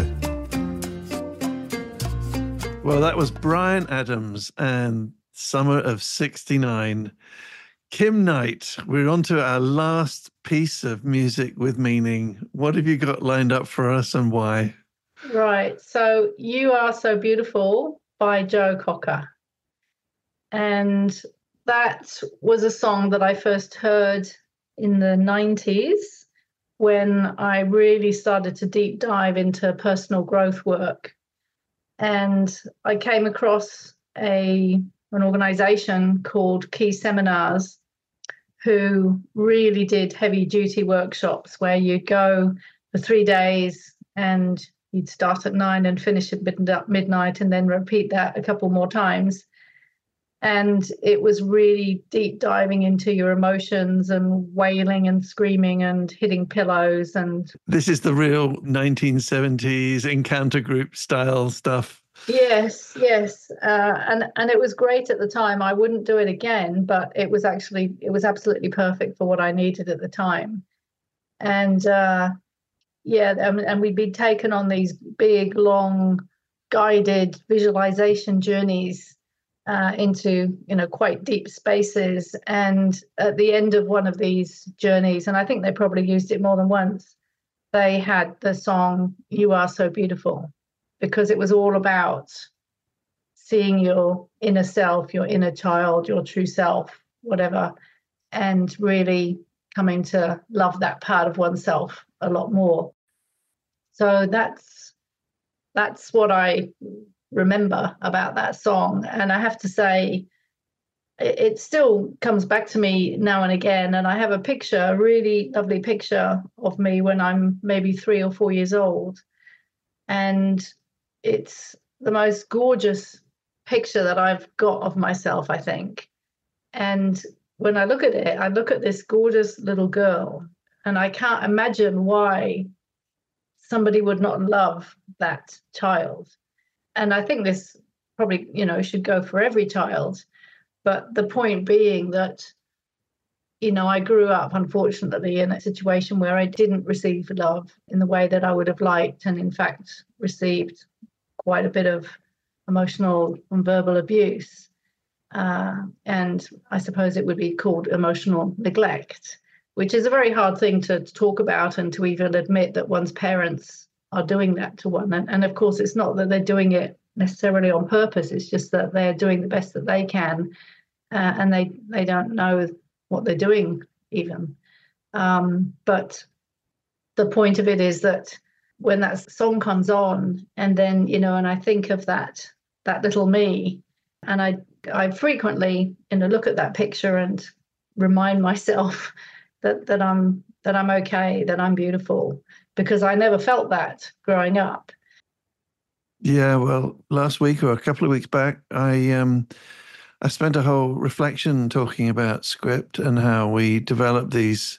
[SPEAKER 2] Well, that was Bryan Adams and Summer of sixty-nine. Kim Knight, we're on to our last piece of music with meaning. What have you got lined up for us and why?
[SPEAKER 3] Right. So You Are So Beautiful by Joe Cocker. And that was a song that I first heard in the nineties when I really started to deep dive into personal growth work. And I came across a an organization called Key Seminars, who really did heavy duty workshops where you'd go for three days and you'd start at nine and finish at midnight and then repeat that a couple more times. And it was really deep diving into your emotions and wailing and screaming and hitting pillows. And
[SPEAKER 2] this is the real nineteen seventies encounter group style stuff.
[SPEAKER 3] Yes, yes. Uh, and, and it was great at the time. I wouldn't do it again, but it was actually, it was absolutely perfect for what I needed at the time. And uh, yeah, and, and we'd be taken on these big, long, guided visualization journeys uh, into, you know, quite deep spaces. And at the end of one of these journeys, and I think they probably used it more than once, they had the song, You Are So Beautiful, because it was all about seeing your inner self, your inner child, your true self, whatever, and really coming to love that part of oneself a lot more. So that's that's what I remember about that song. And I have to say, it, it still comes back to me now and again. And I have a picture, a really lovely picture of me when I'm maybe three or four years old. And it's the most gorgeous picture that I've got of myself, I think. And when I look at it, I look at this gorgeous little girl, and I can't imagine why somebody would not love that child. And I think this probably, you know, should go for every child. But the point being that, you know, I grew up, unfortunately, in a situation where I didn't receive love in the way that I would have liked, and in fact received quite a bit of emotional and verbal abuse. Uh, and I suppose it would be called emotional neglect, which is a very hard thing to, to talk about and to even admit that one's parents are doing that to one. And, and of course, it's not that they're doing it necessarily on purpose. It's just that they're doing the best that they can, uh, and they, they don't know what they're doing even. Um, but the point of it is that when that song comes on, and then, you know, and I think of that, that little me, and I I frequently, you know, look at that picture and remind myself that that I'm that I'm okay, that I'm beautiful, because I never felt that growing up.
[SPEAKER 2] Yeah, well, last week or a couple of weeks back, I um, I spent a whole reflection talking about script and how we develop these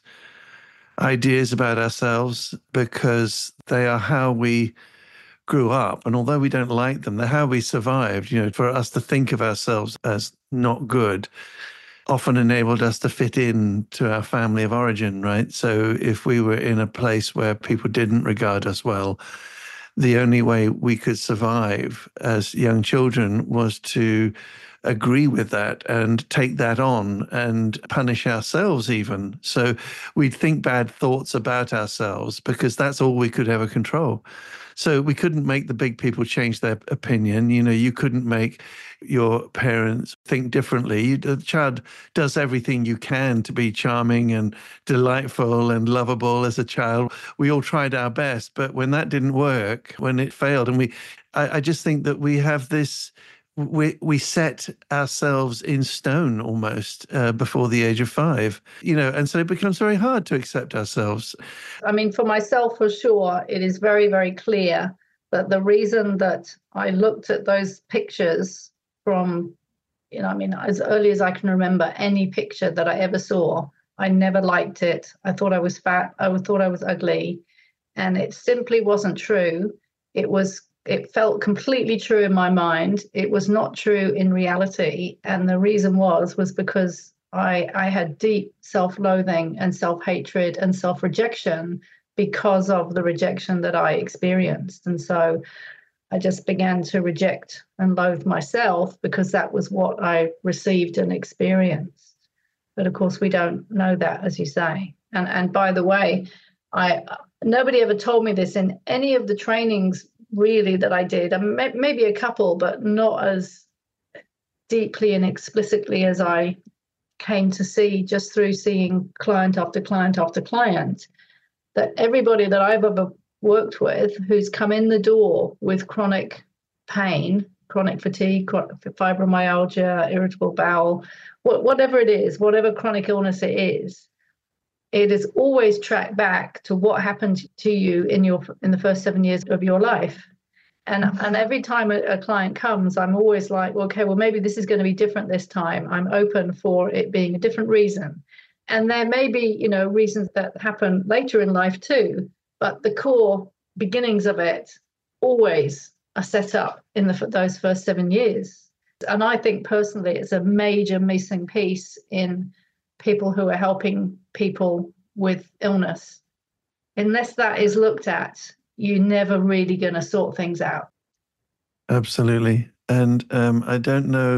[SPEAKER 2] ideas about ourselves because they are how we grew up. And although we don't like them, they're how we survived. You know, for us to think of ourselves as not good often enabled us to fit in to our family of origin, right? So if we were in a place where people didn't regard us well, the only way we could survive as young children was to agree with that and take that on and punish ourselves even. So we'd think bad thoughts about ourselves because that's all we could ever control. So we couldn't make the big people change their opinion. You know, you couldn't make your parents think differently. The child does everything you can to be charming and delightful and lovable as a child. We all tried our best, but when that didn't work, when it failed, and we, I, I just think that we have this, we we set ourselves in stone almost uh, before the age of five, you know, and so it becomes very hard to accept ourselves.
[SPEAKER 3] I mean, for myself, for sure, it is very, very clear that the reason that I looked at those pictures from, you know, I mean, as early as I can remember, any picture that I ever saw, I never liked it. I thought I was fat. I thought I was ugly. And it simply wasn't true. It was It felt completely true in my mind. It was not true in reality. And the reason was, was because I, I had deep self-loathing and self-hatred and self-rejection because of the rejection that I experienced. And so I just began to reject and loathe myself because that was what I received and experienced. But of course, we don't know that, as you say. And, and by the way, I nobody ever told me this in any of the trainings really that I did, and maybe a couple, but not as deeply and explicitly as I came to see just through seeing client after client after client, that everybody that I've ever worked with who's come in the door with chronic pain, chronic fatigue, fibromyalgia, irritable bowel, whatever it is, whatever chronic illness it is, it is always tracked back to what happened to you in your in the first seven years of your life. And, and every time a, a client comes, I'm always like, well, okay, well, maybe this is going to be different this time. I'm open for it being a different reason. And there may be, you know, reasons that happen later in life too, but the core beginnings of it always are set up in the, those first seven years. And I think personally, it's a major missing piece in people who are helping people with illness. Unless that is looked at, you're never really going to sort things out.
[SPEAKER 2] Absolutely. And um, I don't know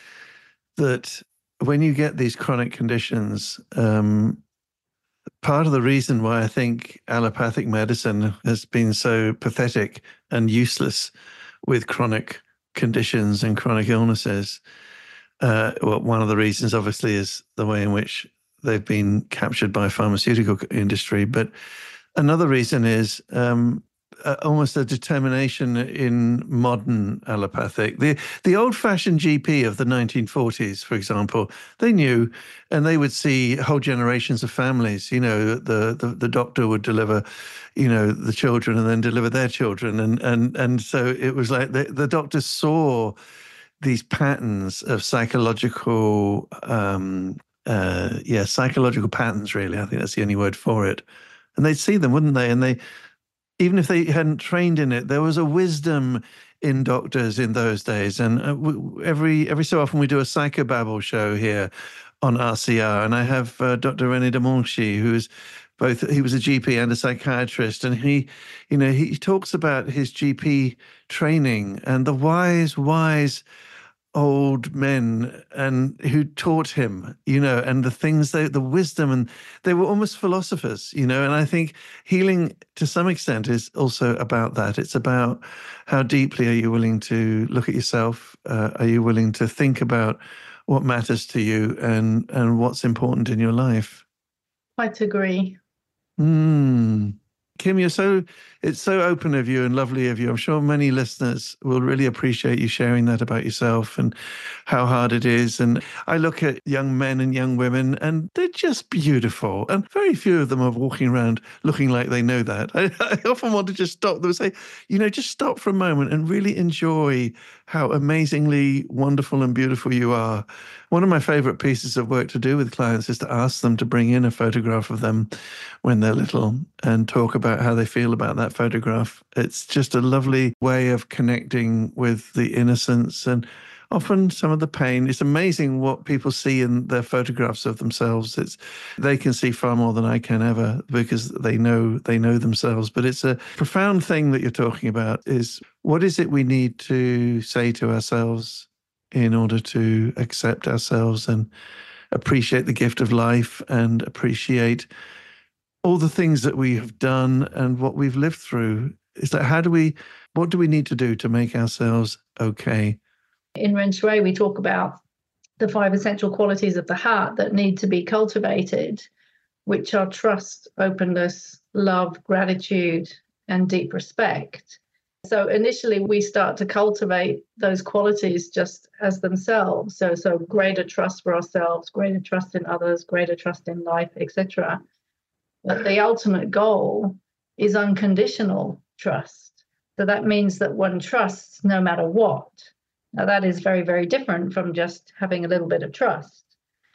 [SPEAKER 2] that when you get these chronic conditions, um, part of the reason why I think allopathic medicine has been so pathetic and useless with chronic conditions and chronic illnesses, uh, well, one of the reasons obviously is the way in which they've been captured by pharmaceutical industry. But another reason is um, uh, almost a determination in modern allopathic. The the old-fashioned G P of the nineteen forties, for example, they knew, and they would see whole generations of families. You know, the the, the doctor would deliver, you know, the children and then deliver their children, and and and so it was like the the doctor saw these patterns of psychological, um, uh, yeah, psychological patterns. Really, I think that's the only word for it. And they'd see them, wouldn't they? And they, even if they hadn't trained in it, there was a wisdom in doctors in those days. And uh, every every so often we do a psychobabble show here on R C R, and I have uh, Doctor René Demonchy, who's both, he was a G P and a psychiatrist, and he, you know, he talks about his G P training and the wise, wise old men and who taught him, you know, and the things, they, the wisdom, and they were almost philosophers, you know. And I think healing to some extent is also about that. It's about how deeply are you willing to look at yourself? Uh, are you willing to think about what matters to you and and what's important in your life?
[SPEAKER 3] Quite agree.
[SPEAKER 2] Mm. Kim, you're so, it's so open of you and lovely of you. I'm sure many listeners will really appreciate you sharing that about yourself and how hard it is. And I look at young men and young women, and they're just beautiful. And very few of them are walking around looking like they know that. I, I often want to just stop them and say, you know, just stop for a moment and really enjoy how amazingly wonderful and beautiful you are. One of my favorite pieces of work to do with clients is to ask them to bring in a photograph of them when they're little and talk about how they feel about that photograph. It's just a lovely way of connecting with the innocence and often some of the pain. It's amazing what people see in their photographs of themselves. It's, they can see far more than I can ever because they know they know themselves. But it's a profound thing that you're talking about, is what is it we need to say to ourselves in order to accept ourselves and appreciate the gift of life and appreciate all the things that we have done and what we've lived through. Is that, how do we, what do we need to do to make ourselves okay?
[SPEAKER 3] In Ren Shui, we talk about the five essential qualities of the heart that need to be cultivated, which are trust, openness, love, gratitude, and deep respect. So initially, we start to cultivate those qualities just as themselves. So, so greater trust for ourselves, greater trust in others, greater trust in life, et cetera. But the ultimate goal is unconditional trust. So that means that one trusts no matter what. Now, that is very, very different from just having a little bit of trust.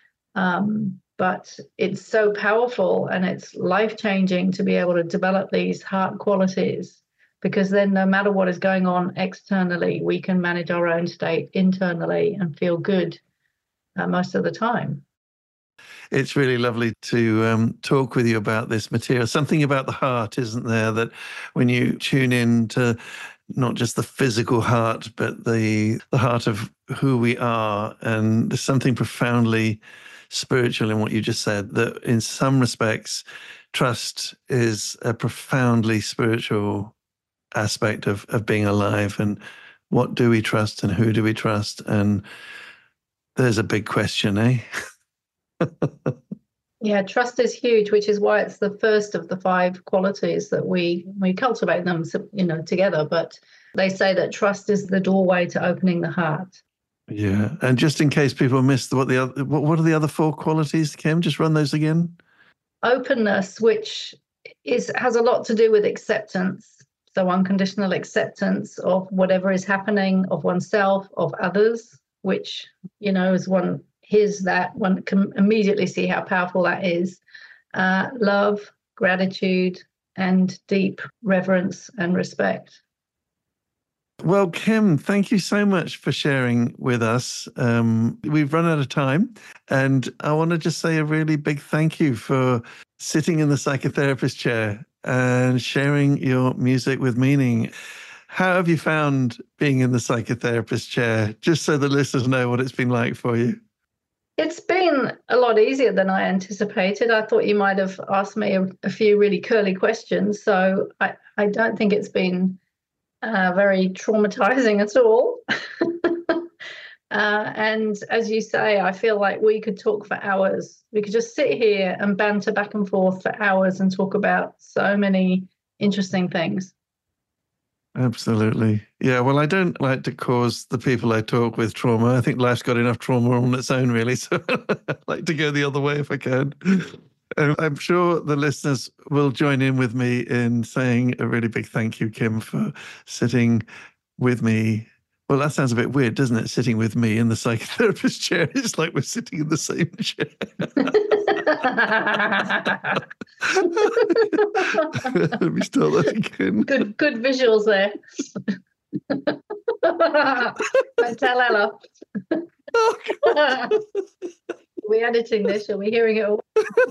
[SPEAKER 3] Um, but it's so powerful and it's life-changing to be able to develop these heart qualities, because then no matter what is going on externally, we can manage our own state internally and feel good uh, most of the time.
[SPEAKER 2] It's really lovely to um, talk with you about this material. Something about the heart, isn't there, that when you tune in to not just the physical heart, but the the heart of who we are, and there's something profoundly spiritual in what you just said, that in some respects, trust is a profoundly spiritual aspect of, of being alive. And what do we trust and who do we trust? And there's a big question, eh?
[SPEAKER 3] Yeah, trust is huge, which is why it's the first of the five qualities that we we cultivate them, you know, together. But they say that trust is the doorway to opening the heart.
[SPEAKER 2] Yeah, and just in case people missed what the other, what, what are the other four qualities, Kim? Just run those again.
[SPEAKER 3] Openness, which is has a lot to do with acceptance. So unconditional acceptance of whatever is happening, of oneself, of others, which, you know, is one. Here's that one can immediately see how powerful that is. Uh, love, gratitude, and deep reverence and respect.
[SPEAKER 2] Well, Kim, thank you so much for sharing with us. Um, we've run out of time, and I want to just say a really big thank you for sitting in the psychotherapist chair and sharing your music with meaning. How have you found being in the psychotherapist chair, just so the listeners know what it's been like for you?
[SPEAKER 3] It's been a lot easier than I anticipated. I thought you might have asked me a, a few really curly questions, so I, I don't think it's been uh, very traumatizing at all. uh, and as you say, I feel like we could talk for hours. We could just sit here and banter back and forth for hours and talk about so many interesting things.
[SPEAKER 2] Absolutely. Yeah, well, I don't like to cause the people I talk with trauma. I think life's got enough trauma on its own, really. So I like to go the other way if I can. And I'm sure the listeners will join in with me in saying a really big thank you, Kim, for sitting with me. Well, that sounds a bit weird, doesn't it? Sitting with me in the psychotherapist chair. It's like we're sitting in the same chair. Let me start that again.
[SPEAKER 3] Good, good visuals there. Don't tell Ella.
[SPEAKER 2] Oh, God.
[SPEAKER 3] Are we editing this? Are we hearing it all?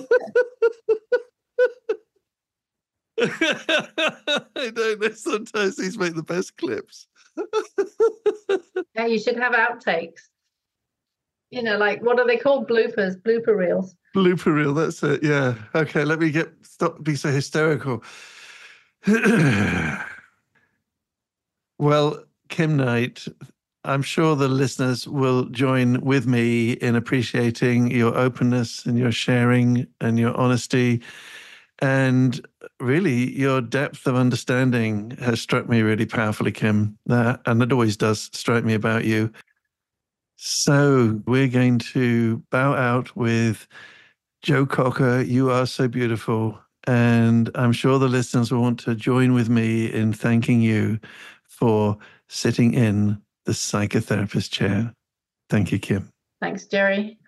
[SPEAKER 2] I don't know. Sometimes these make the best clips.
[SPEAKER 3] Yeah, you should have outtakes. You know, like, what are they called? Bloopers, blooper reels.
[SPEAKER 2] Blooper reel, that's it. Yeah. Okay, let me get stop being so hysterical. Well, Kim Knight, I'm sure the listeners will join with me in appreciating your openness and your sharing and your honesty. And really, your depth of understanding has struck me really powerfully, Kim. That, and it always does strike me about you. So we're going to bow out with Joe Cocker, You Are So Beautiful. And I'm sure the listeners will want to join with me in thanking you for sitting in the psychotherapist chair. Thank you, Kim.
[SPEAKER 3] Thanks, Jerry.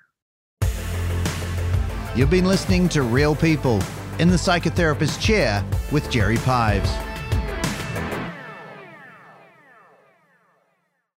[SPEAKER 1] You've been listening to Real People in the Psychotherapist Chair with Jerry Pives.